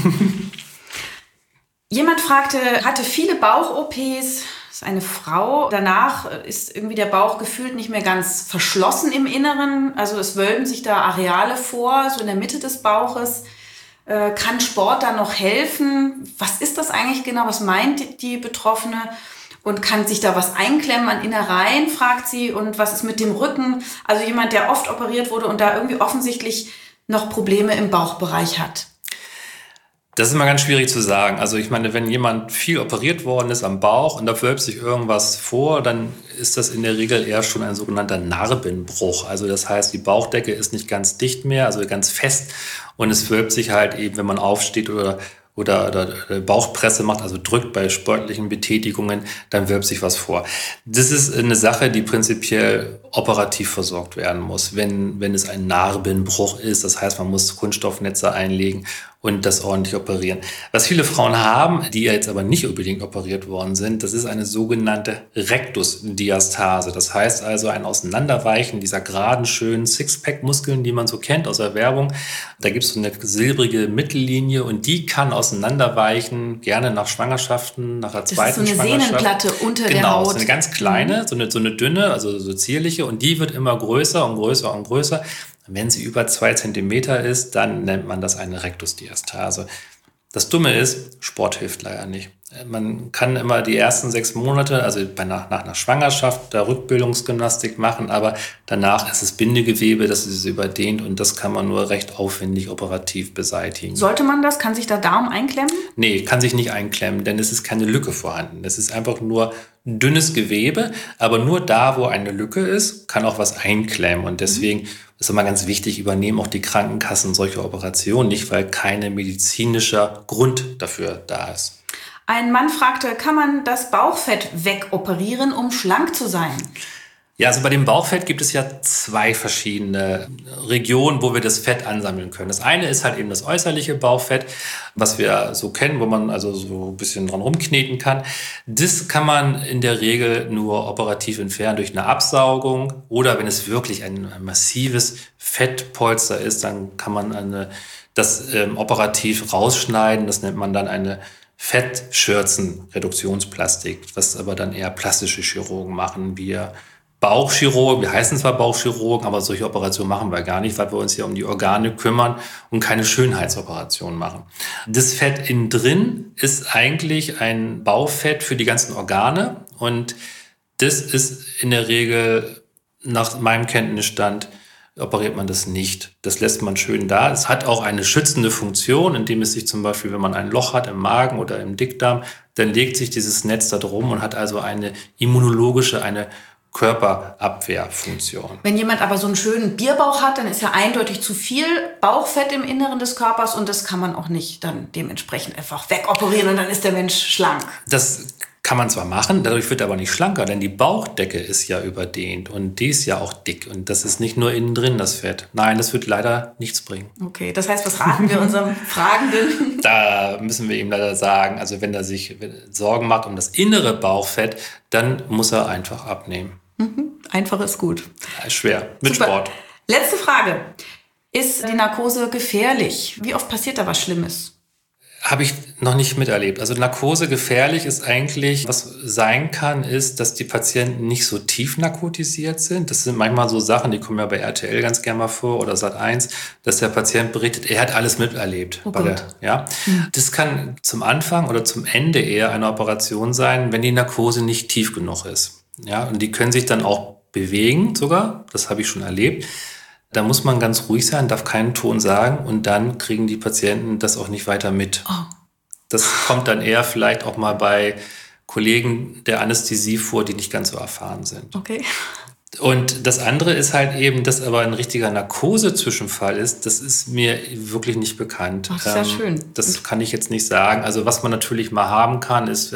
Jemand fragte, hatte viele Bauch-OPs, ist eine Frau. Danach ist irgendwie der Bauch gefühlt nicht mehr ganz verschlossen im Inneren. Also es wölben sich da Areale vor, so in der Mitte des Bauches. Kann Sport da noch helfen? Was ist das eigentlich genau? Was meint die Betroffene? Und kann sich da was einklemmen an Innereien, fragt sie. Und was ist mit dem Rücken? Also jemand, der oft operiert wurde und da irgendwie offensichtlich noch Probleme im Bauchbereich hat. Das ist immer ganz schwierig zu sagen. Also ich meine, wenn jemand viel operiert worden ist am Bauch und da wölbt sich irgendwas vor, dann ist das in der Regel eher schon ein sogenannter Narbenbruch. Also das heißt, die Bauchdecke ist nicht ganz dicht mehr, also ganz fest und es wölbt sich halt eben, wenn man aufsteht oder Bauchpresse macht, also drückt bei sportlichen Betätigungen, dann wölbt sich was vor. Das ist eine Sache, die prinzipiell operativ versorgt werden muss, wenn es ein Narbenbruch ist. Das heißt, man muss Kunststoffnetze einlegen und das ordentlich operieren. Was viele Frauen haben, die jetzt aber nicht unbedingt operiert worden sind, das ist eine sogenannte Rektusdiastase. Das heißt also ein Auseinanderweichen dieser geraden, schönen Sixpack-Muskeln, die man so kennt aus der Werbung. Da gibt es so eine silbrige Mittellinie und die kann auseinanderweichen, gerne nach Schwangerschaften, nach der zweiten Schwangerschaft. Das ist so eine Sehnenplatte unter der Haut. Genau, so eine ganz kleine, so eine dünne, also so zierliche und die wird immer größer und größer und größer. Wenn sie über 2 Zentimeter ist, dann nennt man das eine Rektusdiastase. Das Dumme ist, Sport hilft leider nicht. Man kann immer die ersten 6 Monate, also nach einer Schwangerschaft, da Rückbildungsgymnastik machen, aber danach ist es Bindegewebe, das ist überdehnt und das kann man nur recht aufwendig operativ beseitigen. Sollte man das? Kann sich der Darm einklemmen? Nee, kann sich nicht einklemmen, denn es ist keine Lücke vorhanden. Es ist einfach nur dünnes Gewebe, aber nur da, wo eine Lücke ist, kann auch was einklemmen und deswegen ist immer ganz wichtig, übernehmen auch die Krankenkassen solche Operationen nicht, weil kein medizinischer Grund dafür da ist. Ein Mann fragte, kann man das Bauchfett wegoperieren, um schlank zu sein? Ja, also bei dem Bauchfett gibt es ja 2 verschiedene Regionen, wo wir das Fett ansammeln können. Das eine ist halt eben das äußerliche Bauchfett, was wir so kennen, wo man also so ein bisschen dran rumkneten kann. Das kann man in der Regel nur operativ entfernen durch eine Absaugung oder wenn es wirklich ein massives Fettpolster ist, dann kann man das operativ rausschneiden. Das nennt man dann eine Fettschürzenreduktionsplastik, was aber dann eher plastische Chirurgen machen. Wir heißen zwar Bauchchirurgen, aber solche Operationen machen wir gar nicht, weil wir uns ja um die Organe kümmern und keine Schönheitsoperationen machen. Das Fett innen drin ist eigentlich ein Baufett für die ganzen Organe und das ist in der Regel, nach meinem Kenntnisstand, operiert man das nicht. Das lässt man schön da. Es hat auch eine schützende Funktion, indem es sich zum Beispiel, wenn man ein Loch hat im Magen oder im Dickdarm, dann legt sich dieses Netz da drum und hat also eine immunologische, eine Körperabwehrfunktion. Wenn jemand aber so einen schönen Bierbauch hat, dann ist ja eindeutig zu viel Bauchfett im Inneren des Körpers und das kann man auch nicht dann dementsprechend einfach wegoperieren und dann ist der Mensch schlank. Das kann man zwar machen, dadurch wird er aber nicht schlanker, denn die Bauchdecke ist ja überdehnt und die ist ja auch dick und das ist nicht nur innen drin das Fett. Nein, das wird leider nichts bringen. Okay, das heißt, was raten wir unserem Fragenden? Da müssen wir ihm leider sagen, also wenn er sich Sorgen macht um das innere Bauchfett, dann muss er einfach abnehmen. Einfach ist gut. Ja, schwer, mit Super. Sport. Letzte Frage. Ist die Narkose gefährlich? Wie oft passiert da was Schlimmes? Habe ich noch nicht miterlebt. Also Narkose gefährlich ist eigentlich, was sein kann, ist, dass die Patienten nicht so tief narkotisiert sind. Das sind manchmal so Sachen, die kommen ja bei RTL ganz gerne mal vor oder Sat.1, dass der Patient berichtet, er hat alles miterlebt. Das kann zum Anfang oder zum Ende eher einer Operation sein, wenn die Narkose nicht tief genug ist. Ja, und die können sich dann auch bewegen sogar. Das habe ich schon erlebt. Da muss man ganz ruhig sein, darf keinen Ton sagen und dann kriegen die Patienten das auch nicht weiter mit. Oh. Das kommt dann eher vielleicht auch mal bei Kollegen der Anästhesie vor, die nicht ganz so erfahren sind. Okay. Und das andere ist halt eben, dass aber ein richtiger Narkose-Zwischenfall ist, das ist mir wirklich nicht bekannt. Ach, das ist ja schön. Das kann ich jetzt nicht sagen. Also was man natürlich mal haben kann, ist,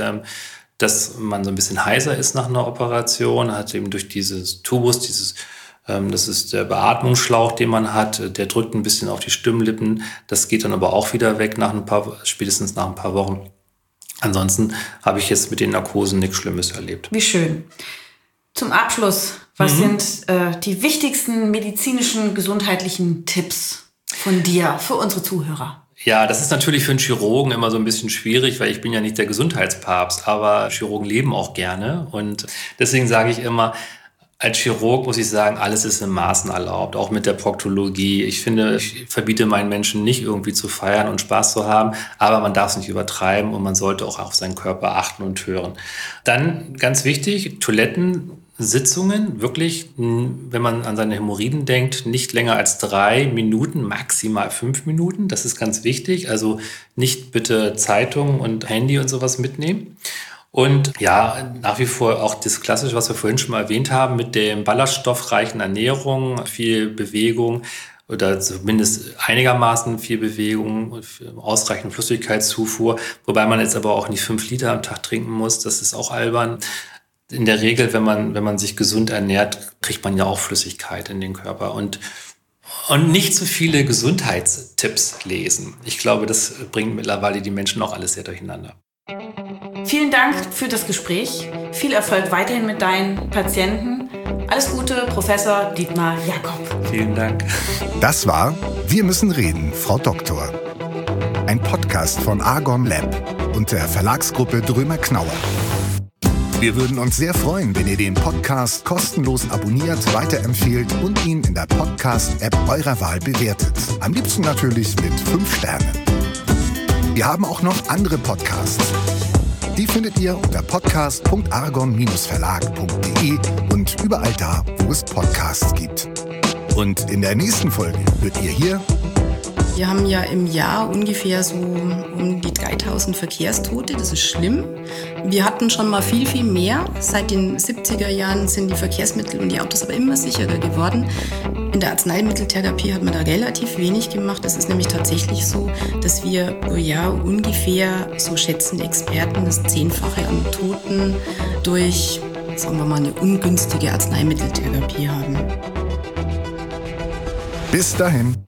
dass man so ein bisschen heiser ist nach einer Operation, hat eben durch dieses Tubus, das ist der Beatmungsschlauch, den man hat, der drückt ein bisschen auf die Stimmlippen. Das geht dann aber auch wieder weg spätestens nach ein paar Wochen. Ansonsten habe ich jetzt mit den Narkosen nichts Schlimmes erlebt. Wie schön. Zum Abschluss, was sind die wichtigsten medizinischen, gesundheitlichen Tipps von dir für unsere Zuhörer? Ja, das ist natürlich für einen Chirurgen immer so ein bisschen schwierig, weil ich bin ja nicht der Gesundheitspapst, aber Chirurgen leben auch gerne und deswegen sage ich immer, als Chirurg muss ich sagen, alles ist in Maßen erlaubt, auch mit der Proktologie. Ich finde, ich verbiete meinen Menschen nicht irgendwie zu feiern und Spaß zu haben, aber man darf es nicht übertreiben und man sollte auch auf seinen Körper achten und hören. Dann ganz wichtig, Toilettensitzungen, wirklich, wenn man an seine Hämorrhoiden denkt, nicht länger als 3 Minuten, maximal 5 Minuten. Das ist ganz wichtig, also nicht bitte Zeitung und Handy und sowas mitnehmen. Und ja, nach wie vor auch das Klassische, was wir vorhin schon mal erwähnt haben, mit der ballaststoffreichen Ernährung, viel Bewegung oder zumindest einigermaßen viel Bewegung, ausreichend Flüssigkeitszufuhr, wobei man jetzt aber auch nicht 5 Liter am Tag trinken muss, das ist auch albern. In der Regel, wenn man sich gesund ernährt, kriegt man ja auch Flüssigkeit in den Körper und nicht zu viele Gesundheitstipps lesen. Ich glaube, das bringt mittlerweile die Menschen auch alles sehr durcheinander. Vielen Dank für das Gespräch. Viel Erfolg weiterhin mit deinen Patienten. Alles Gute, Professor Dietmar Jakob. Vielen Dank. Das war Wir müssen reden, Frau Doktor. Ein Podcast von Argon Lab und der Verlagsgruppe Drömer-Knauer. Wir würden uns sehr freuen, wenn ihr den Podcast kostenlos abonniert, weiterempfehlt und ihn in der Podcast-App eurer Wahl bewertet. Am liebsten natürlich mit 5 Sternen. Wir haben auch noch andere Podcasts. Die findet ihr unter podcast.argon-verlag.de und überall da, wo es Podcasts gibt. Und in der nächsten Folge hört ihr hier... Wir haben ja im Jahr ungefähr so um die 3000 Verkehrstote. Das ist schlimm. Wir hatten schon mal viel, viel mehr. Seit den 70er Jahren sind die Verkehrsmittel und die Autos aber immer sicherer geworden. In der Arzneimitteltherapie hat man da relativ wenig gemacht. Es ist nämlich tatsächlich so, dass wir pro Jahr ungefähr, so schätzen die Experten, das 10-fache an Toten durch sagen wir mal, eine ungünstige Arzneimitteltherapie haben. Bis dahin.